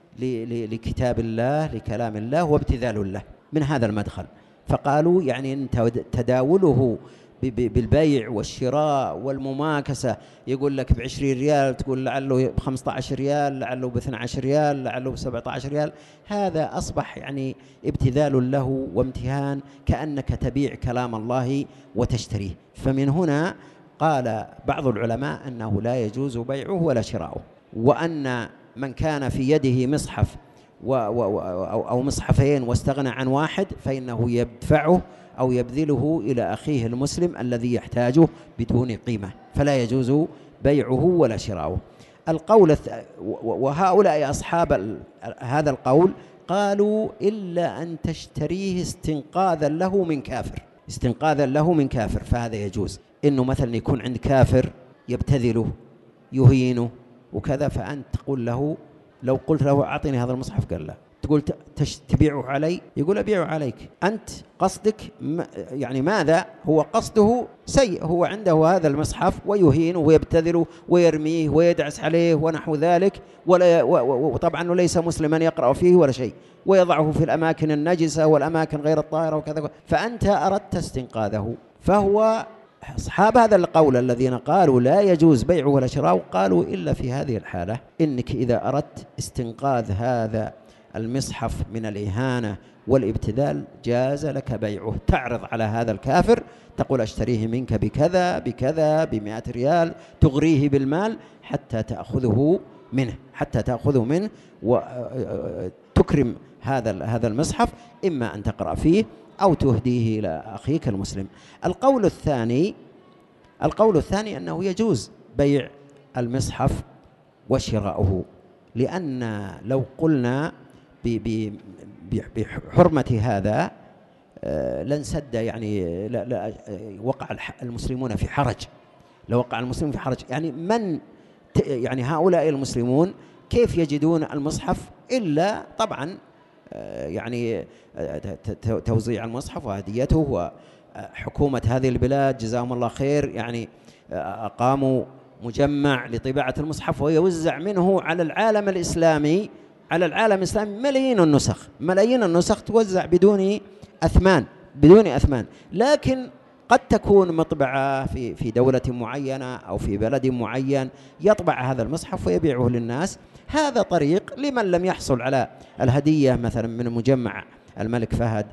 لكتاب الله، لكلام الله، وابتذال له من هذا المدخل. فقالوا يعني أن تداوله بالبيع والشراء والمماكسة، يقول لك بعشرين ريال تقول لعله بخمسة عشر ريال، لعله باثنى عشر ريال، لعله بسبعة عشر ريال، هذا أصبح يعني ابتذال له وامتهان، كأنك تبيع كلام الله وتشتريه. فمن هنا قال بعض العلماء أنه لا يجوز بيعه ولا شراؤه، وأن من كان في يده مصحف و و أو مصحفين واستغنى عن واحد فإنه يدفعه أو يبذله إلى أخيه المسلم الذي يحتاجه بدون قيمة، فلا يجوز بيعه ولا شراؤه. القول الث... وهؤلاء أصحاب هذا القول قالوا: إلا أن تشتريه استنقاذا له من كافر، استنقاذا له من كافر، فهذا يجوز. إنه مثلا يكون عند كافر يبتذله يهينه وكذا، فأنت تقول له، لو قلت له أعطني هذا المصحف قال لا، تقول تبيعه علي، يقول أبيعه عليك. أنت قصدك يعني ماذا؟ هو قصده سيء، هو عنده هذا المصحف ويهينه ويبتذله ويرميه ويدعس عليه ونحو ذلك، ولا وطبعا ليس مسلما يقرأ فيه ولا شيء، ويضعه في الأماكن النجسة والأماكن غير الطاهرة وكذا، فأنت أردت استنقاذه. فهو أصحاب هذا القول الذين قالوا لا يجوز بيعه ولا شراؤه قالوا: إلا في هذه الحالة، إنك إذا أردت استنقاذ هذا المصحف من الإهانة والابتذال جاز لك بيعه، تعرض على هذا الكافر، تقول: أشتريه منك بكذا بكذا بمئة ريال، تغريه بالمال حتى تأخذه منه، حتى تأخذه منه وتكرم هذا هذا المصحف، إما أن تقرأ فيه أو تهديه إلى أخيك المسلم. القول الثاني القول الثاني أنه يجوز بيع المصحف وشراؤه، لأن لو قلنا بحرمة هذا لنسد، يعني لا لا وقع المسلمون في حرج، لو وقع المسلمون في حرج، يعني من يعني هؤلاء المسلمون كيف يجدون المصحف إلا طبعا يعني توزيع المصحف وهديته، وحكومة هذه البلاد جزاهم الله خير يعني أقاموا مجمع لطباعة المصحف ويوزع منه على العالم الإسلامي، على العالم الإسلامي ملايين النسخ، ملايين النسخ توزع بدون أثمان، بدون أثمان. لكن قد تكون مطبعة في في دولة معينة أو في بلد معين يطبع هذا المصحف ويبيعه للناس. هذا طريق لمن لم يحصل على الهدية مثلا من مجمع الملك فهد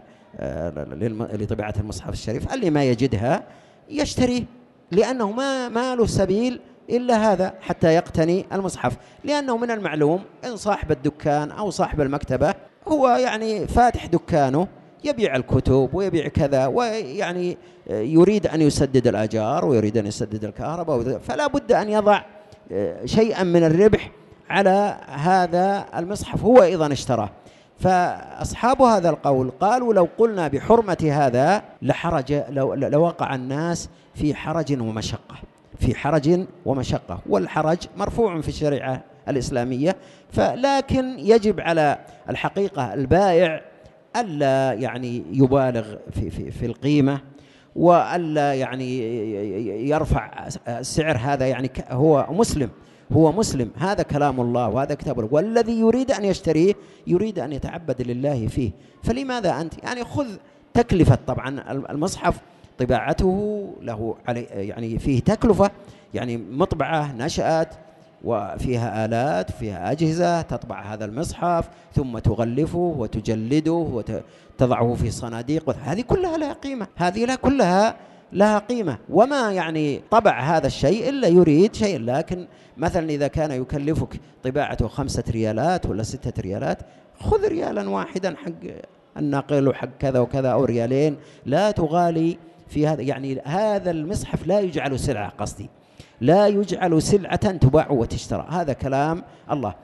لطباعة المصحف الشريف، اللي ما يجدها يشتريه، لأنه ما ما له سبيل إلا هذا حتى يقتني المصحف. لأنه من المعلوم إن صاحب الدكان أو صاحب المكتبة هو يعني فاتح دكانه يبيع الكتب ويبيع كذا، ويعني يريد أن يسدد الآجار ويريد أن يسدد الكهرباء، فلا بد أن يضع شيئا من الربح على هذا المصحف هو أيضا اشتراه. فأصحاب هذا القول قالوا لو قلنا بحرمة هذا لحرج، لو لوقع الناس في حرج ومشقة، في حرج ومشقة، والحرج مرفوع في الشريعة الإسلامية. فلكن يجب على الحقيقة البائع ألا يعني يبالغ في, في, في القيمة، وألا يعني يرفع السعر. هذا يعني هو مسلم، هو مسلم، هذا كلام الله وهذا كتاب الله، والذي يريد أن يشتريه يريد أن يتعبد لله فيه. فلماذا أنت يعني خذ تكلفة؟ طبعا المصحف طباعته له علي يعني فيه تكلفة، يعني مطبعة نشأت وفيها آلات فيها أجهزة تطبع هذا المصحف ثم تغلفه وتجلده وتضعه في صناديق، هذه كلها لها قيمة، هذه لا كلها لها قيمة. وما يعني طبع هذا الشيء إلا يريد شيء. لكن مثلا إذا كان يكلفك طباعته خمسة ريالات ولا ستة ريالات، خذ ريالا واحدا حق الناقل وحق كذا وكذا، أو ريالين، لا تغالي في هذا. يعني هذا المصحف لا يجعل سلعة، قصدي لا يجعل سلعة تباع وتشترى، هذا كلام الله.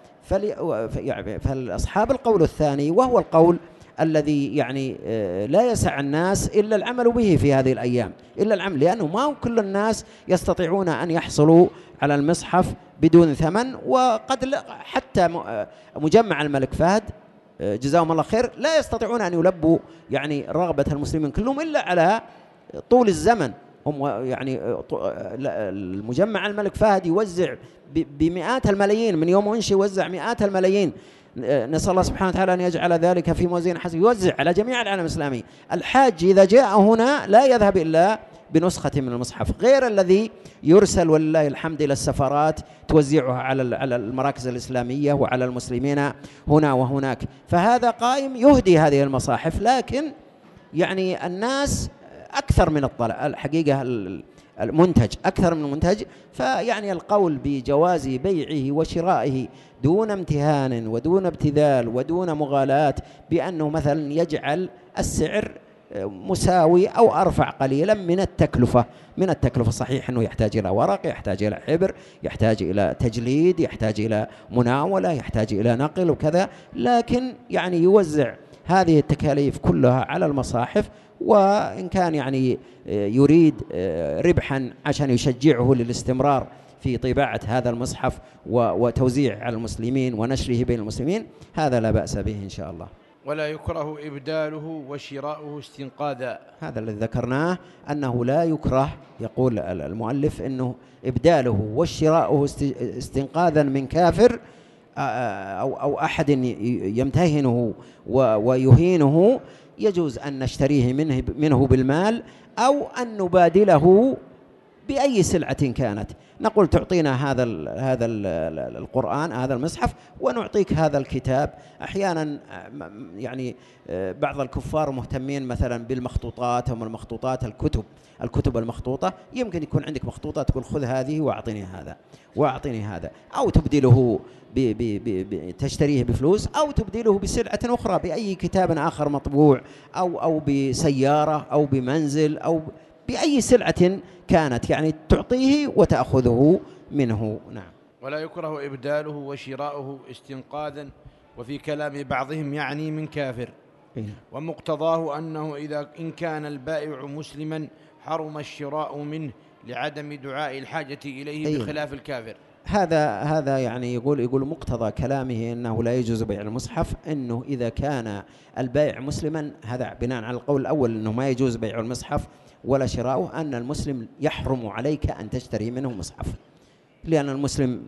فالأصحاب القول الثاني، وهو القول الذي يعني لا يسع الناس إلا العمل به في هذه الأيام، إلا العمل، لأنه ما كل الناس يستطيعون أن يحصلوا على المصحف بدون ثمن. وقد حتى مجمع الملك فهد جزاهم الله خير لا يستطيعون أن يلبوا يعني رغبة المسلمين كلهم إلا على طول الزمن. هم يعني المجمع الملك فهد يوزع بمئات الملايين، من يوم أنشئ يوزع مئات الملايين. نسأل الله سبحانه وتعالى أن يجعل ذلك في موازين حسن، يوزع على جميع العالم الإسلامي. الحاج إذا جاء هنا لا يذهب إلا بنسخة من المصحف، غير الذي يرسل ولله الحمد إلى السفارات توزعها على على المراكز الإسلامية وعلى المسلمين هنا وهناك. فهذا قائم يهدي هذه المصاحف، لكن يعني الناس أكثر من الطلب، الحقيقة المنتج أكثر من المنتج. فيعني القول بجواز بيعه وشرائه دون امتهان ودون ابتذال ودون مغالاة، بأنه مثلا يجعل السعر مساوي أو أرفع قليلا من التكلفة، من التكلفة صحيح أنه يحتاج إلى ورق، يحتاج إلى حبر، يحتاج إلى تجليد، يحتاج إلى مناولة، يحتاج إلى نقل وكذا، لكن يعني يوزع هذه التكاليف كلها على المصاحف. وإن كان يعني يريد ربحا عشان يشجعه للاستمرار في طباعة هذا المصحف وتوزيع على المسلمين ونشره بين المسلمين، هذا لا بأس به إن شاء الله. ولا يكره إبداله وشراؤه استنقاذا. هذا الذي ذكرناه أنه لا يكره، يقول المؤلف أنه إبداله وشراؤه استنقاذا من كافر أو أو أحد يمتهنه ويهينه، يجوز أن نشتريه منه منه بالمال، أو أن نبادله بأي سلعة كانت. نقول تعطينا هذا ال هذا ال القرآن، هذا المصحف، ونعطيك هذا الكتاب. أحيانا يعني بعض الكفار مهتمين مثلا بالمخطوطات، هم المخطوطات الكتب الكتب المخطوطة، يمكن يكون عندك مخطوطة تقول خذ هذه وأعطيني هذا وأعطيني هذا، أو تبدله ب ب ب تشتريه بفلوس، أو تبدله بسلعة أخرى بأي كتاب آخر مطبوع، أو أو بسيارة أو بمنزل أو بأي سلعة كانت، يعني تعطيه وتأخذه منه. نعم. ولا يكره إبداله وشراؤه استنقاذا، وفي كلام بعضهم يعني من كافر. إيه؟ ومقتضاه أنه إذا إن كان البائع مسلما حرم الشراء منه لعدم دعاء الحاجة إليه. إيه؟ بخلاف الكافر. هذا هذا يعني يقول يقول مقتضى كلامه أنه لا يجوز بيع المصحف، أنه إذا كان البائع مسلما، هذا بناء على القول الأول أنه ما يجوز بيع المصحف ولا شراؤه، أن المسلم يحرم عليك أن تشتري منه مصحف، لأن المسلم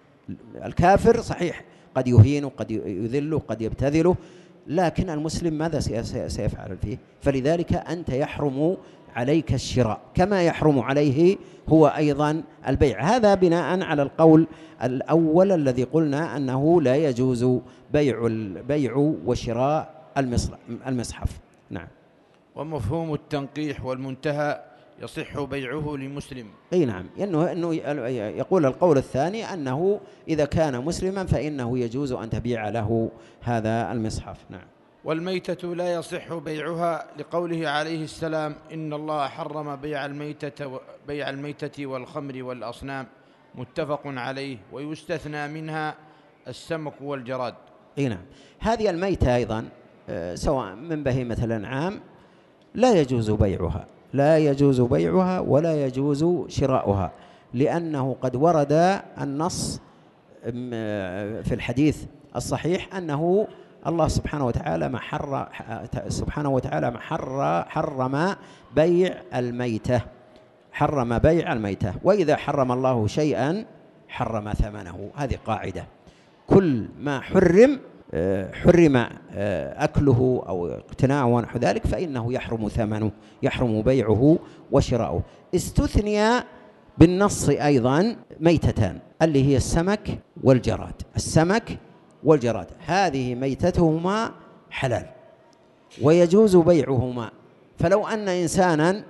الكافر صحيح قد يهينه قد يذله قد يبتذله، لكن المسلم ماذا سيفعل فيه؟ فلذلك أنت يحرم عليك الشراء كما يحرم عليه هو أيضا البيع. هذا بناء على القول الأول الذي قلنا أنه لا يجوز بيع البيع وشراء المصحف. نعم. ومفهوم التنقيح والمنتهى يصح بيعه لمسلم. أي نعم، إنه إنه يقول القول الثاني أنه إذا كان مسلما فإنه يجوز أن تبيع له هذا المصحف. نعم. والميتة لا يصح بيعها لقوله عليه السلام: إن الله حرم بيع الميتة بيع الميتة والخمر والأصنام، متفق عليه. ويستثنى منها السمك والجراد. أي نعم. هذه الميتة أيضا سواء من بهيمة الأنعام لا يجوز بيعها، لا يجوز بيعها ولا يجوز شراؤها، لأنه قد ورد النص في الحديث الصحيح أنه الله سبحانه وتعالى ما حر سبحانه وتعالى ما حر حرم بيع الميتة، حرم بيع الميتة. وإذا حرم الله شيئا حرم ثمنه. هذه قاعدة، كل ما حرم حرم أكله أو اقتناعه ونحو ذلك فإنه يحرم ثمنه، يحرم بيعه وشراؤه. استثني بالنص أيضا ميتتان اللي هي السمك والجراد. السمك والجراد هذه ميتتهما حلال ويجوز بيعهما. فلو أن إنسانا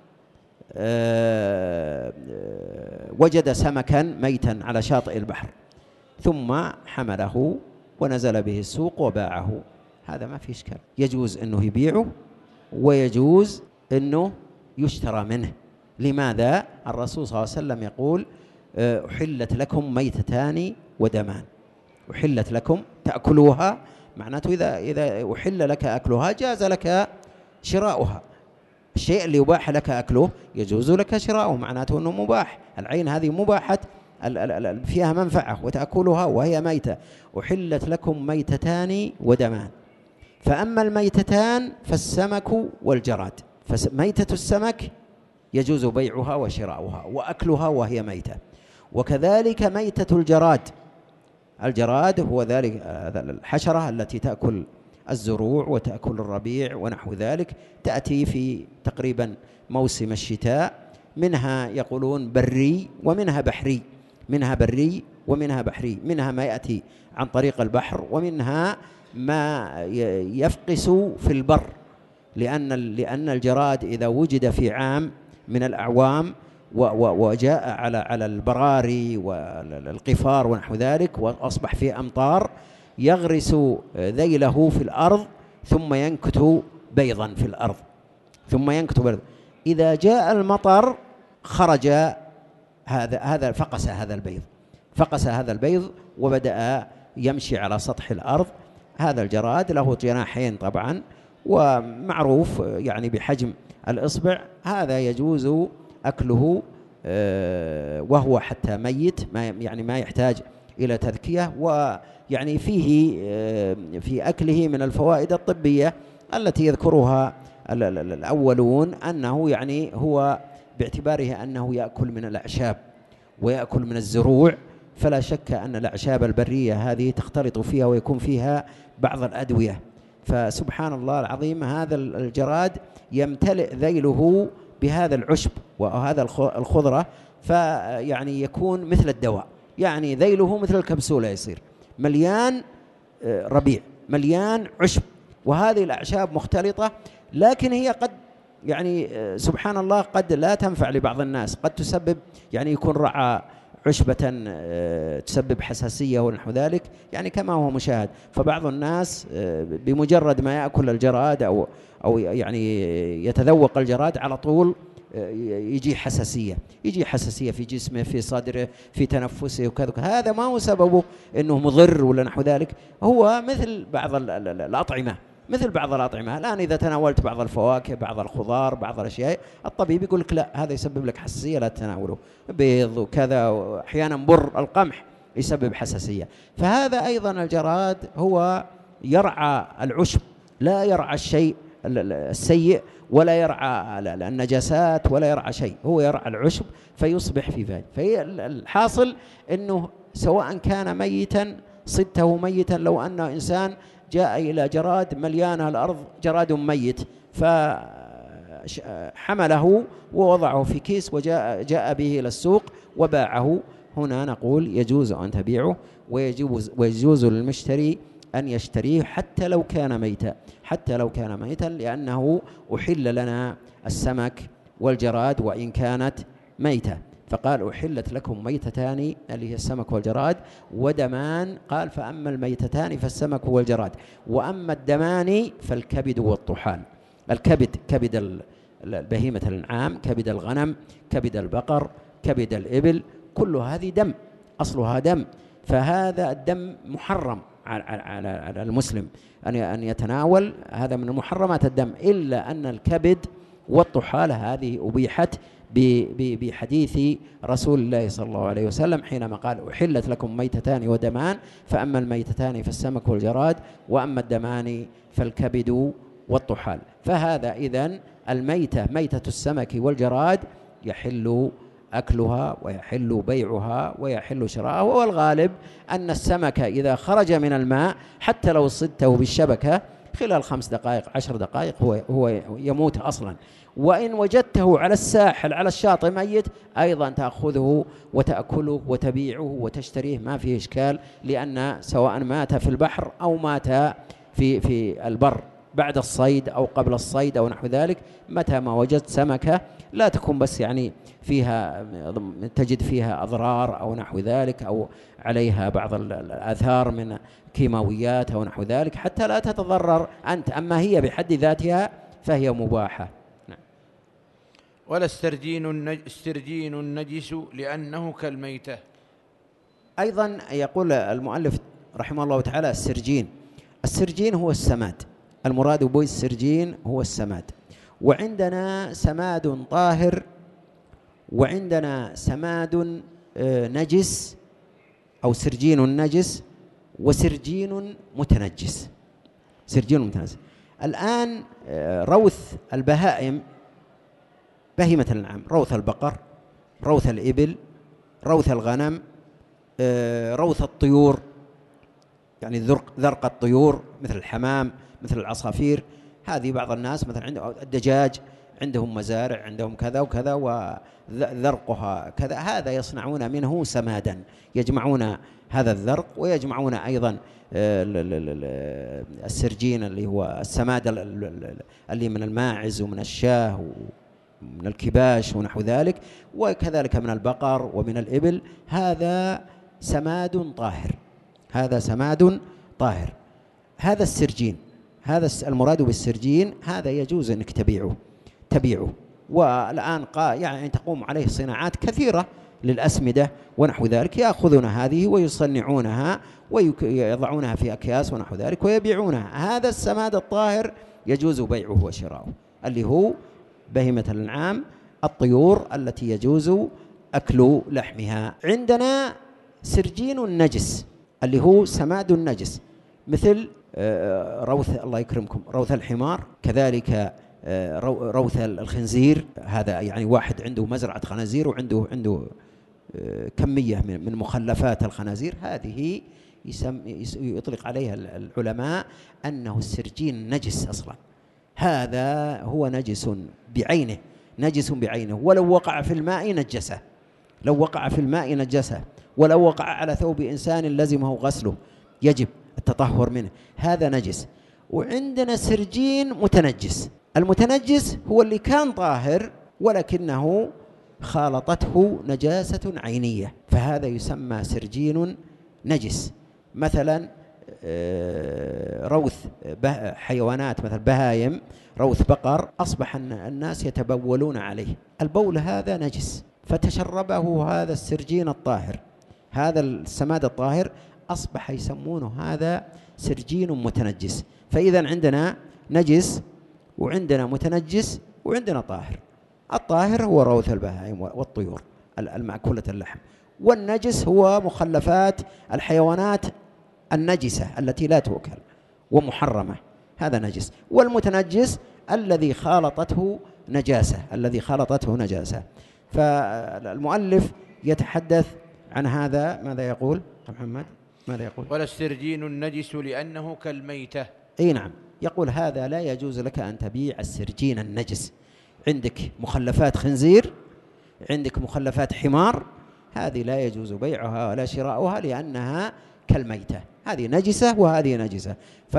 وجد سمكا ميتا على شاطئ البحر ثم حمله ونزل به السوق وباعه، هذا ما في إشكال، يجوز أنه يبيعه ويجوز أنه يشترى منه. لماذا؟ الرسول صلى الله عليه وسلم يقول: أحلت لكم ميتتان ودمان. أحلت لكم تأكلوها، معناته إذا إذا أحل لك أكلها جاز لك شراؤها. الشيء اللي يباح لك أكله يجوز لك شراؤه، معناته أنه مباح. العين هذه مباحة فيها منفعة وتأكلها وهي ميتة. أحلت لكم ميتتان ودمان. فأما الميتتان فالسمك والجراد. فميتة السمك يجوز بيعها وشراؤها وأكلها وهي ميتة، وكذلك ميتة الجراد. الجراد هو ذلك الحشرة التي تأكل الزروع وتأكل الربيع ونحو ذلك، تأتي في تقريبا موسم الشتاء، منها يقولون بري ومنها بحري، منها بري ومنها بحري، منها ما يأتي عن طريق البحر ومنها ما يفقس في البر، لأن لأن الجراد إذا وجد في عام من الأعوام وجاء على على البراري والقفار ونحو ذلك وأصبح في أمطار، يغرس ذيله في الأرض ثم ينكت بيضا في الأرض، ثم ينكت بيضا. إذا جاء المطر خرج هذا هذا فقس هذا البيض، فقس هذا البيض وبدأ يمشي على سطح الأرض. هذا الجراد له جناحين طبعا ومعروف يعني بحجم الإصبع. هذا يجوز أكله وهو حتى ميت، ما يعني ما يحتاج إلى تذكية، ويعني فيه في أكله من الفوائد الطبية التي يذكرها الأولون، أنه يعني هو باعتباره أنه يأكل من الأعشاب ويأكل من الزروع، فلا شك أن الأعشاب البرية هذه تختلط فيها ويكون فيها بعض الأدوية. فسبحان الله العظيم هذا الجراد يمتلئ ذيله بهذا العشب وهذا الخضرة، فيعني يكون مثل الدواء، يعني ذيله مثل الكبسولة، يصير مليان ربيع مليان عشب. وهذه الأعشاب مختلطة، لكن هي قد يعني سبحان الله قد لا تنفع لبعض الناس، قد تسبب يعني يكون رعى عشبة تسبب حساسية ونحو ذلك، يعني كما هو مشاهد. فبعض الناس بمجرد ما يأكل الجراد أو أو يعني يتذوق الجراد على طول يجي حساسية، يجي حساسية في جسمه، في صدره، في تنفسه وكذا. هذا ما هو سببه إنه مضر ولا نحو ذلك، هو مثل بعض الأطعمة، مثل بعض الأطعمة. الآن إذا تناولت بعض الفواكه، بعض الخضار، بعض الأشياء، الطبيب يقول لك لا، هذا يسبب لك حساسية لا تناوله، بيض وكذا، وأحيانا بر القمح يسبب حساسية. فهذا أيضا الجراد هو يرعى العشب، لا يرعى الشيء السيء ولا يرعى النجاسات ولا يرعى شيء، هو يرعى العشب فيصبح في ذلك. فهي الحاصل أنه سواء كان ميتا صدته ميتا، لو أن إنسان جاء إلى جراد مليانة الأرض جراد ميت فحمله ووضعه في كيس وجاء جاء به إلى السوق وباعه، هنا نقول يجوز أن تبيعه ويجوز, ويجوز للمشتري أن يشتريه حتى لو كان ميتا، حتى لو كان ميتا، لأنه أحل لنا السمك والجراد وإن كانت ميتة. فقال أحلت لكم ميتتان اللي هي السمك والجراد ودمان، قال فأما الميتتان فالسمك والجراد، وأما الدمان فالكبد والطحال. الكبد كبد البهيمة الأنعام، كبد الغنم، كبد البقر، كبد الإبل، كل هذه دم، أصلها دم، فهذا الدم محرم على المسلم أن يتناول، هذا من محرمات الدم، إلا أن الكبد والطحال هذه أبيحت بحديث رسول الله صلى الله عليه وسلم حينما قال أحلت لكم ميتتان ودمان، فأما الميتتان فالسمك والجراد، وأما الدمان فالكبد والطحال. فهذا إذن الميتة، ميتة السمك والجراد يحل أكلها ويحل بيعها ويحل شراءها، والغالب أن السمك إذا خرج من الماء حتى لو صدته بالشبكة خلال خمس دقائق عشر دقائق هو, هو يموت أصلا، وإن وجدته على الساحل على الشاطئ ميت أيضا تأخذه وتأكله وتبيعه وتشتريه، ما فيه إشكال، لأن سواء مات في البحر أو مات في, في البر بعد الصيد أو قبل الصيد أو نحو ذلك، متى ما وجدت سمكة لا تكون بس يعني فيها تجد فيها أضرار أو نحو ذلك، أو عليها بعض الآثار من كيماويات أو نحو ذلك، حتى لا تتضرر أنت، أما هي بحد ذاتها فهي مباحة. نعم. ولا استرجين النج... استرجين النجس لأنه كالميتة. أيضا يقول المؤلف رحمه الله تعالى السرجين، السرجين هو السماد، المراد به السرجين هو السماد. وعندنا سماد طاهر، وعندنا سماد نجس أو سرجين نجس، وسرجين متنجس، سرجين متنجس. الآن روث البهائم، بهيمة الأنعام، روث البقر، روث الإبل، روث الغنم، روث الطيور، يعني ذرق الطيور مثل الحمام مثل العصافير، هذه بعض الناس مثلا عندهم الدجاج، عندهم مزارع، عندهم كذا وكذا وذرقها كذا، هذا يصنعون منه سمادا، يجمعون هذا الذرق ويجمعون أيضا السرجين اللي هو السماد اللي من الماعز ومن الشاه ومن الكباش ونحو ذلك، وكذلك من البقر ومن الإبل، هذا سماد طاهر، هذا سماد طاهر. هذا السرجين، هذا المراد بالسرجين، هذا يجوز أنك تبيعه تبيعه والآن يعني تقوم عليه صناعات كثيرة للأسمدة ونحو ذلك، يأخذون هذه ويصنعونها ويضعونها في أكياس ونحو ذلك ويبيعونها. هذا السماد الطاهر يجوز بيعه وشراؤه، اللي هو بهيمة الأنعام، الطيور التي يجوز أكل لحمها. عندنا سرجين النجس اللي هو سماد النجس، مثل روث، الله يكرمكم، روث الحمار، كذلك روث الخنزير، هذا يعني واحد عنده مزرعة خنازير وعنده عنده كمية من مخلفات الخنازير، هذه يسم يطلق عليها العلماء أنه السرجين نجس أصلا، هذا هو نجس بعينه، نجس بعينه، ولو وقع في الماء نجسه، لو وقع في الماء نجسه، ولو وقع على ثوب إنسان لزمه غسله يجب التطهر منه، هذا نجس. وعندنا سرجين متنجس، المتنجس هو اللي كان طاهر ولكنه خالطته نجاسة عينية، فهذا يسمى سرجين نجس. مثلا روث حيوانات مثل بهايم، روث بقر، أصبح الناس يتبولون عليه، البول هذا نجس فتشربه هذا السرجين الطاهر، هذا السماد الطاهر، أصبح يسمونه هذا سرجين متنجس. فإذا عندنا نجس وعندنا متنجس وعندنا طاهر. الطاهر هو روث البهائم والطيور المأكولة اللحم، والنجس هو مخلفات الحيوانات النجسة التي لا تؤكل ومحرمة، هذا نجس. والمتنجس الذي خالطته نجاسة، الذي خالطته نجاسة. فالمؤلف يتحدث عن هذا، ماذا يقول محمد؟ ماذا يقول؟ ولا السرجين النجس لأنه كالميتة. أي نعم، يقول هذا لا يجوز لك أن تبيع السرجين النجس. عندك مخلفات خنزير، عندك مخلفات حمار، هذه لا يجوز بيعها ولا شراؤها، لأنها كالميتة، هذه نجسة وهذه نجسة.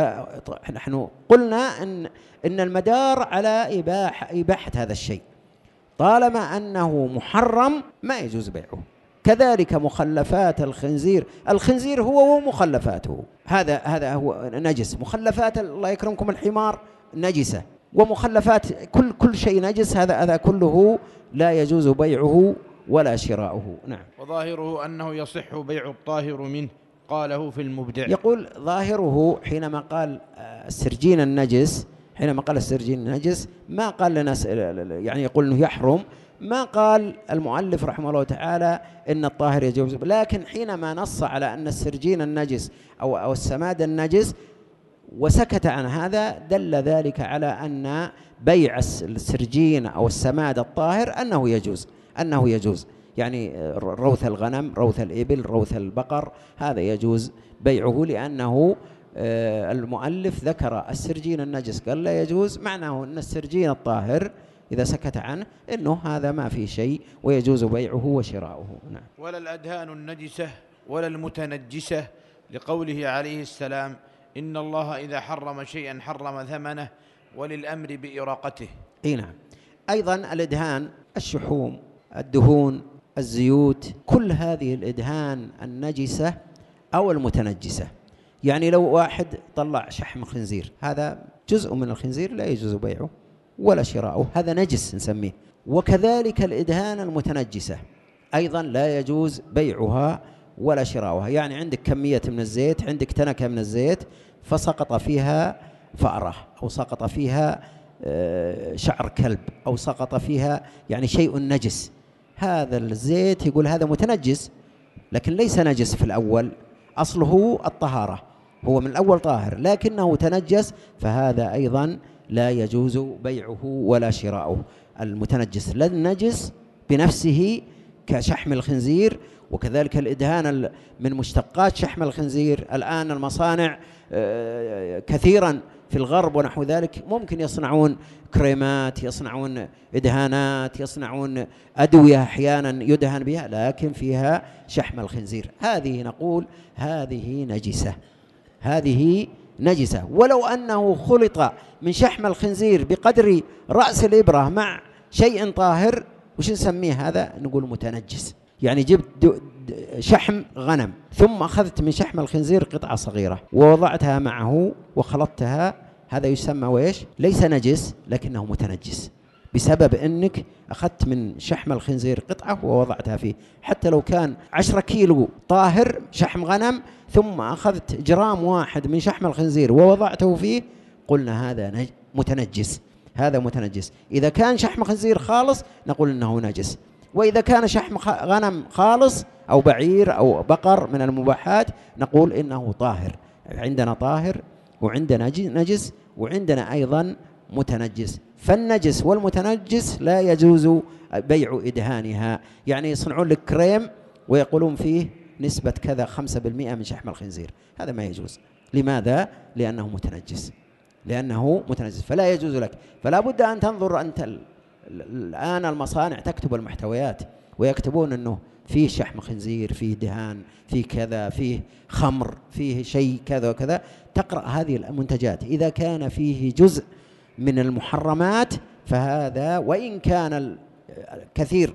فنحن قلنا أن إن المدار على إباحة إباحة هذا الشيء، طالما أنه محرم ما يجوز بيعه. كذلك مخلفات الخنزير، الخنزير هو ومخلفاته، هذا هذا هو نجس. مخلفات الله يكرمكم الحمار نجسة، ومخلفات كل كل شيء نجس، هذا هذا كله لا يجوز بيعه ولا شراؤه. نعم. وظاهره أنه يصح بيع الطاهر منه، قاله في المبدع. يقول ظاهره حينما قال السرجين النجس، حينما قال السرجين النجس ما قال لنا يعني يقول أنه يحرم، ما قال المؤلف رحمه الله تعالى إن الطاهر يجوز، لكن حينما نص على أن السرجين النجس أو أو السماد النجس وسكت عن هذا، دل ذلك على أن بيع السرجين أو السماد الطاهر أنه يجوز، أنه يجوز يعني روث الغنم، روث الإبل، روث البقر، هذا يجوز بيعه، لأنه المؤلف ذكر السرجين النجس قال لا يجوز، معناه أن السرجين الطاهر إذا سكت عنه إنه هذا ما في شيء ويجوز بيعه وشراؤه. نعم. ولا الأدهان النجسة ولا المتنجسة، لقوله عليه السلام إن الله إذا حرم شيئا حرم ثمنه وللأمر بإراقته. أي نعم. أيضا الإدهان، الشحوم، الدهون، الزيوت، كل هذه الإدهان النجسة أو المتنجسة. يعني لو واحد طلع شحم خنزير، هذا جزء من الخنزير لا يجوز بيعه ولا شراؤه، هذا نجس نسميه. وكذلك الإدهان المتنجسة أيضا لا يجوز بيعها ولا شراؤها. يعني عندك كمية من الزيت، عندك تنكة من الزيت فسقط فيها فأرة أو سقط فيها شعر كلب أو سقط فيها يعني شيء نجس، هذا الزيت يقول هذا متنجس، لكن ليس نجس في الأول، أصله الطهارة، هو من الأول طاهر لكنه تنجس، فهذا أيضا لا يجوز بيعه ولا شراؤه. المتنجس لا النجس بنفسه كشحم الخنزير، وكذلك الإدهان من مشتقات شحم الخنزير. الآن المصانع كثيرا في الغرب ونحو ذلك ممكن يصنعون كريمات، يصنعون إدهانات، يصنعون أدوية أحيانا يدهن بها لكن فيها شحم الخنزير، هذه نقول هذه نجسة، هذه نجسة. ولو أنه خلط من شحم الخنزير بقدر رأس الإبرة مع شيء طاهر، وش نسميه هذا؟ نقول متنجس. يعني جبت شحم غنم ثم أخذت من شحم الخنزير قطعة صغيرة ووضعتها معه وخلطتها، هذا يسمى ويش؟ ليس نجس لكنه متنجس، بسبب أنك أخذت من شحم الخنزير قطعة ووضعتها فيه. حتى لو كان عشرة كيلو طاهر شحم غنم ثم أخذت جرام واحد من شحم الخنزير ووضعته فيه، قلنا هذا متنجس، هذا متنجس. إذا كان شحم خنزير خالص نقول إنه نجس، وإذا كان شحم غنم خالص أو بعير أو بقر من المباحات نقول إنه طاهر. عندنا طاهر وعندنا نجس وعندنا أيضا متنجس. فالنجس والمتنجس لا يجوز بيع إدهانها. يعني يصنعون لك كريم ويقولون فيه نسبة كذا خمسة بالمئة من شحم الخنزير، هذا ما يجوز. لماذا؟ لأنه متنجس، لأنه متنجس فلا يجوز لك. فلا بد أن تنظر أنت. الآن المصانع تكتب المحتويات ويكتبون أنه فيه شحم خنزير، فيه دهان، فيه كذا، فيه خمر، فيه شيء كذا وكذا. تقرأ هذه المنتجات، إذا كان فيه جزء من المحرمات فهذا، وإن كان الكثير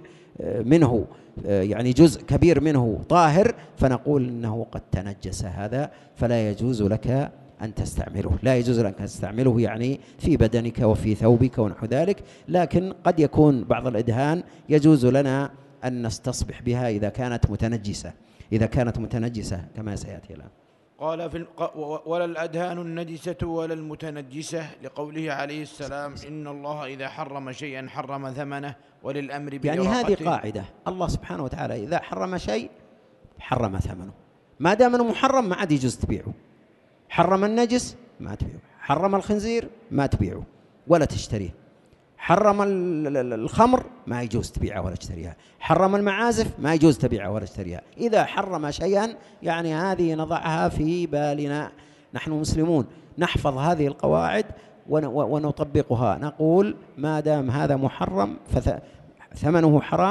منه يعني جزء كبير منه طاهر، فنقول إنه قد تنجس هذا، فلا يجوز لك أن تستعمله، لا يجوز لك أن تستعمله يعني في بدنك وفي ثوبك ونحو ذلك. لكن قد يكون بعض الإدهان يجوز لنا أن نستصبح بها إذا كانت متنجسة، إذا كانت متنجسة كما سيأتي الآن. قال في ولا الأدهان النجسة ولا المتنجسة، لقوله عليه السلام إن الله إذا حرم شيئا حرم ثمنه وللأمر بإراقته. يعني هذه قاعدة، الله سبحانه وتعالى إذا حرم شيء حرم ثمنه، ما دام أنه محرم ما عاد يجوز تبيعه. حرم النجس ما تبيعه، حرم الخنزير ما تبيعه ولا تشتريه، حرم الخمر ما يجوز تبيعه ولا تشتريها، حرم المعازف ما يجوز تبيعه ولا تشتريها. إذا حرم شيئا يعني هذه نضعها في بالنا، نحن مسلمون نحفظ هذه القواعد ونطبقها، نقول ما دام هذا محرم فثمنه حرام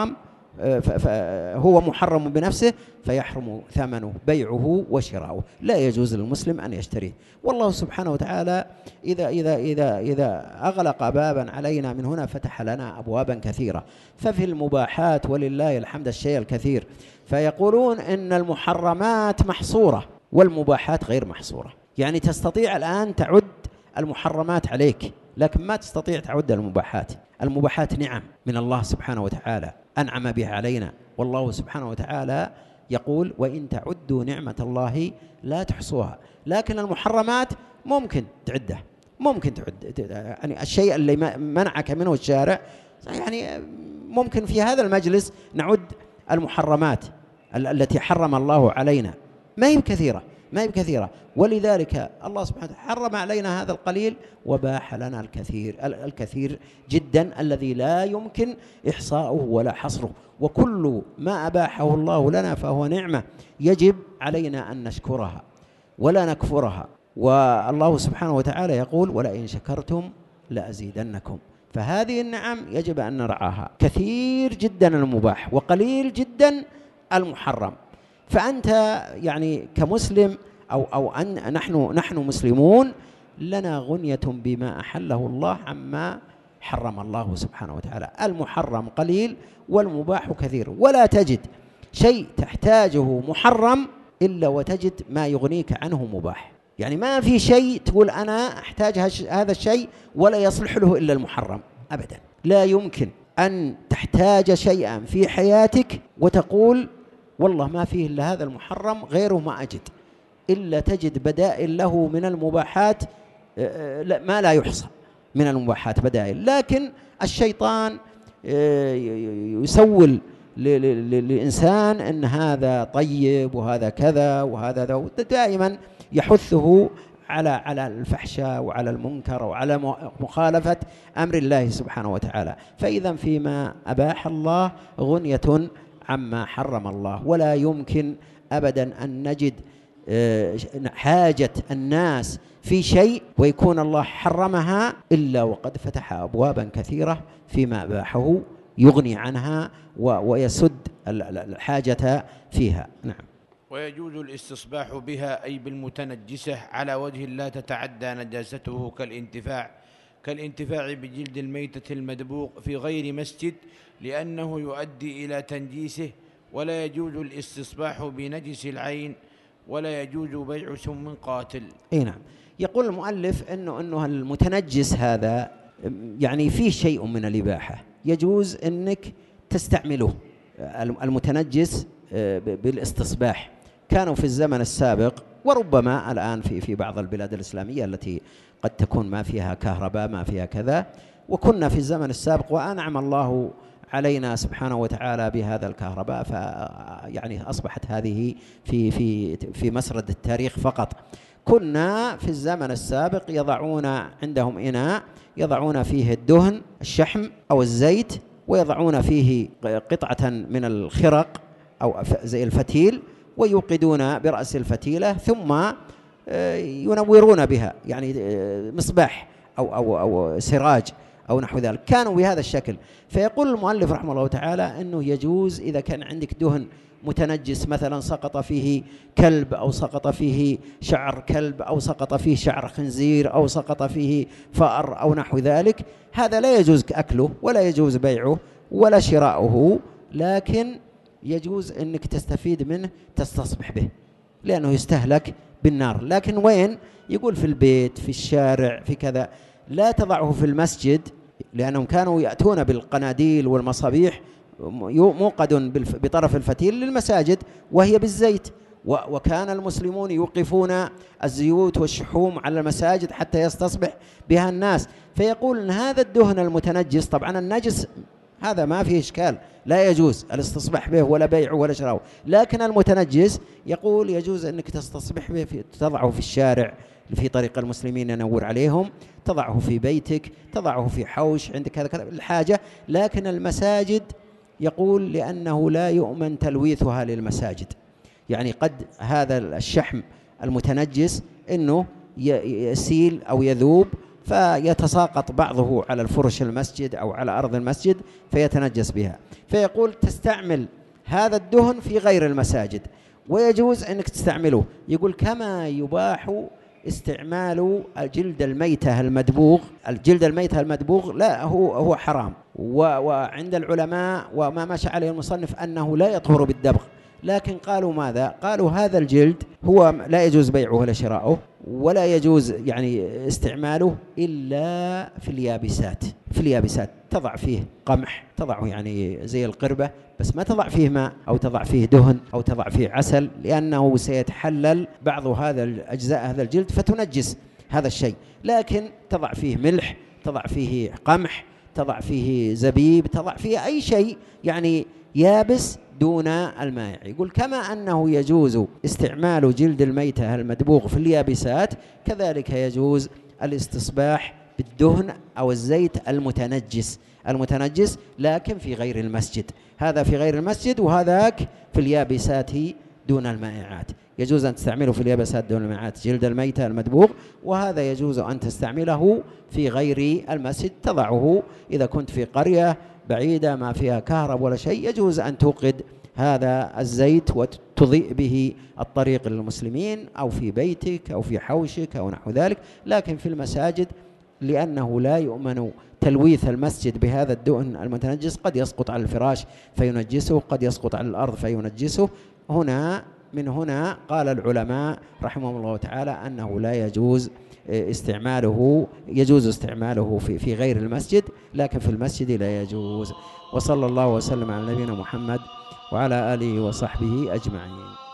فهو محرم بنفسه فيحرم ثمنه بيعه وشراؤه، لا يجوز للمسلم أن يشتريه. والله سبحانه وتعالى إذا إذا إذا إذا أغلق بابا علينا من هنا فتح لنا أبوابا كثيرة. ففي المباحات ولله الحمد الشيء الكثير، فيقولون إن المحرمات محصورة والمباحات غير محصورة. يعني تستطيع الآن تعد المحرمات عليك لكن ما تستطيع تعد المباحات. المباحات نعم من الله سبحانه وتعالى أنعم بها علينا، والله سبحانه وتعالى يقول وإن تعدوا نعمة الله لا تحصوها. لكن المحرمات ممكن تعده، ممكن تعد، يعني الشيء اللي منعك منه الشارع، يعني ممكن في هذا المجلس نعد المحرمات التي حرم الله علينا، ما هي كثيرة ما هي كثيرة ولذلك الله سبحانه وتعالى حرم علينا هذا القليل وباح لنا الكثير الكثير جدا الذي لا يمكن إحصاؤه ولا حصره. وكل ما أباحه الله لنا فهو نعمة يجب علينا أن نشكرها ولا نكفرها. والله سبحانه وتعالى يقول ولئن شكرتم لأزيدنكم. فهذه النعم يجب أن نرعاها. كثير جدا المباح وقليل جدا المحرم. فأنت يعني كمسلم أو أو أن نحن نحن مسلمون لنا غنية بما أحله الله عما حرم الله سبحانه وتعالى. المحرم قليل والمباح كثير، ولا تجد شيء تحتاجه محرم إلا وتجد ما يغنيك عنه مباح. يعني ما في شيء تقول أنا أحتاج هذا الشيء ولا يصلح له إلا المحرم أبدا. لا يمكن أن تحتاج شيئا في حياتك وتقول والله ما فيه إلا هذا المحرم غيره ما أجد، إلا تجد بدائل له من المباحات ما لا يحصى من المباحات بدائل. لكن الشيطان يسول للإنسان أن هذا طيب وهذا كذا وهذا ذا، دائما يحثه على على الفحشاء وعلى المنكر وعلى مخالفة أمر الله سبحانه وتعالى. فإذا فيما أباح الله غنية عما حرم الله، ولا يمكن أبدا أن نجد حاجة الناس في شيء ويكون الله حرمها إلا وقد فتح أبوابا كثيرة فيما أباحه يغني عنها ويسد الحاجة فيها. نعم. ويجوز الاستصباح بها أي بالمتنجسة على وجه لا تتعدى نجاسته كالانتفاع كالانتفاع بجلد الميتة المدبوغ في غير مسجد لأنه يؤدي إلى تنجيسه. ولا يجوز الاستصباح بنجس العين ولا يجوز بيع سم قاتل. اي نعم. يقول المؤلف انه انه المتنجس هذا يعني فيه شيء من الإباحة، يجوز انك تستعمله. المتنجس بالاستصباح كانوا في الزمن السابق وربما الآن في في بعض البلاد الإسلامية التي قد تكون ما فيها كهرباء ما فيها كذا، وكنا في الزمن السابق وأنعم الله علينا سبحانه وتعالى بهذا الكهرباء، ف يعني أصبحت هذه في في في مسرد التاريخ فقط. كنا في الزمن السابق يضعون عندهم إناء يضعون فيه الدهن الشحم أو الزيت، ويضعون فيه قطعة من الخرق أو زي الفتيل، ويوقدون برأس الفتيلة ثم ينورون بها، يعني مصباح أو أو أو سراج أو نحو ذلك. كانوا بهذا الشكل. فيقول المؤلف رحمه الله تعالى أنه يجوز إذا كان عندك دهن متنجس مثلا سقط فيه كلب أو سقط فيه شعر كلب أو سقط فيه شعر خنزير أو سقط فيه فأر أو نحو ذلك، هذا لا يجوز أكله ولا يجوز بيعه ولا شراؤه، لكن يجوز أنك تستفيد منه تستصبح به لأنه يستهلك بالنار. لكن وين؟ يقول في البيت في الشارع في كذا. لا تضعه في المسجد لأنهم كانوا يأتون بالقناديل والمصابيح موقد بطرف الفتيل للمساجد وهي بالزيت، وكان المسلمون يوقفون الزيوت والشحوم على المساجد حتى يستصبح بها الناس. فيقول أن هذا الدهن المتنجس، طبعا النجس هذا ما فيه إشكال لا يجوز الاستصباح به ولا بيعه ولا شراؤه، لكن المتنجس يقول يجوز أنك تستصبح به في تضعه في الشارع في طريق المسلمين ينور عليهم، تضعه في بيتك، تضعه في حوش عندك هذا كذا الحاجة. لكن المساجد يقول لأنه لا يؤمن تلويثها للمساجد، يعني قد هذا الشحم المتنجس أنه يسيل أو يذوب فيتساقط بعضه على الفرش المسجد أو على أرض المسجد فيتنجس بها. فيقول تستعمل هذا الدهن في غير المساجد ويجوز أنك تستعمله. يقول كما يباح استعمال الجلد الميتة المدبوغ. الجلد الميتة المدبوغ لا هو هو حرام، وعند العلماء وما مشى عليه المصنف أنه لا يطهر بالدبغ، لكن قالوا ماذا؟ قالوا هذا الجلد هو لا يجوز بيعه ولا شراؤه ولا يجوز يعني استعماله إلا في اليابسات. في اليابسات تضع فيه قمح، تضعه يعني زي القربة، بس ما تضع فيه ماء أو تضع فيه دهن أو تضع فيه عسل، لأنه سيتحلل بعض هذا الأجزاء هذا الجلد فتنجس هذا الشيء. لكن تضع فيه ملح، تضع فيه قمح، تضع فيه زبيب، تضع فيه أي شيء يعني يابس دون المائع. يقول كما أنه يجوز استعمال جلد الميتة المدبوغ في اليابسات، كذلك يجوز الاستصباح بالدهن أو الزيت المتنجس المتنجس لكن في غير المسجد. هذا في غير المسجد وهذاك في اليابسات دون المائعات. يجوز أن تستعمله في اليابسات دون المائعات جلد الميتة المدبوغ، وهذا يجوز أن تستعمله في غير المسجد. تضعه إذا كنت في قرية بعيدة ما فيها كهرب ولا شيء، يجوز أن توقد هذا الزيت وتضيء به الطريق للمسلمين أو في بيتك أو في حوشك أو نحو ذلك. لكن في المساجد لأنه لا يؤمن تلويث المسجد بهذا الدهن المتنجس، قد يسقط على الفراش فينجسه، قد يسقط على الأرض فينجسه. هنا من هنا قال العلماء رحمهم الله تعالى أنه لا يجوز استعماله، يجوز استعماله في في غير المسجد، لكن في المسجد لا يجوز. وصلى الله وسلم على نبينا محمد وعلى آله وصحبه أجمعين.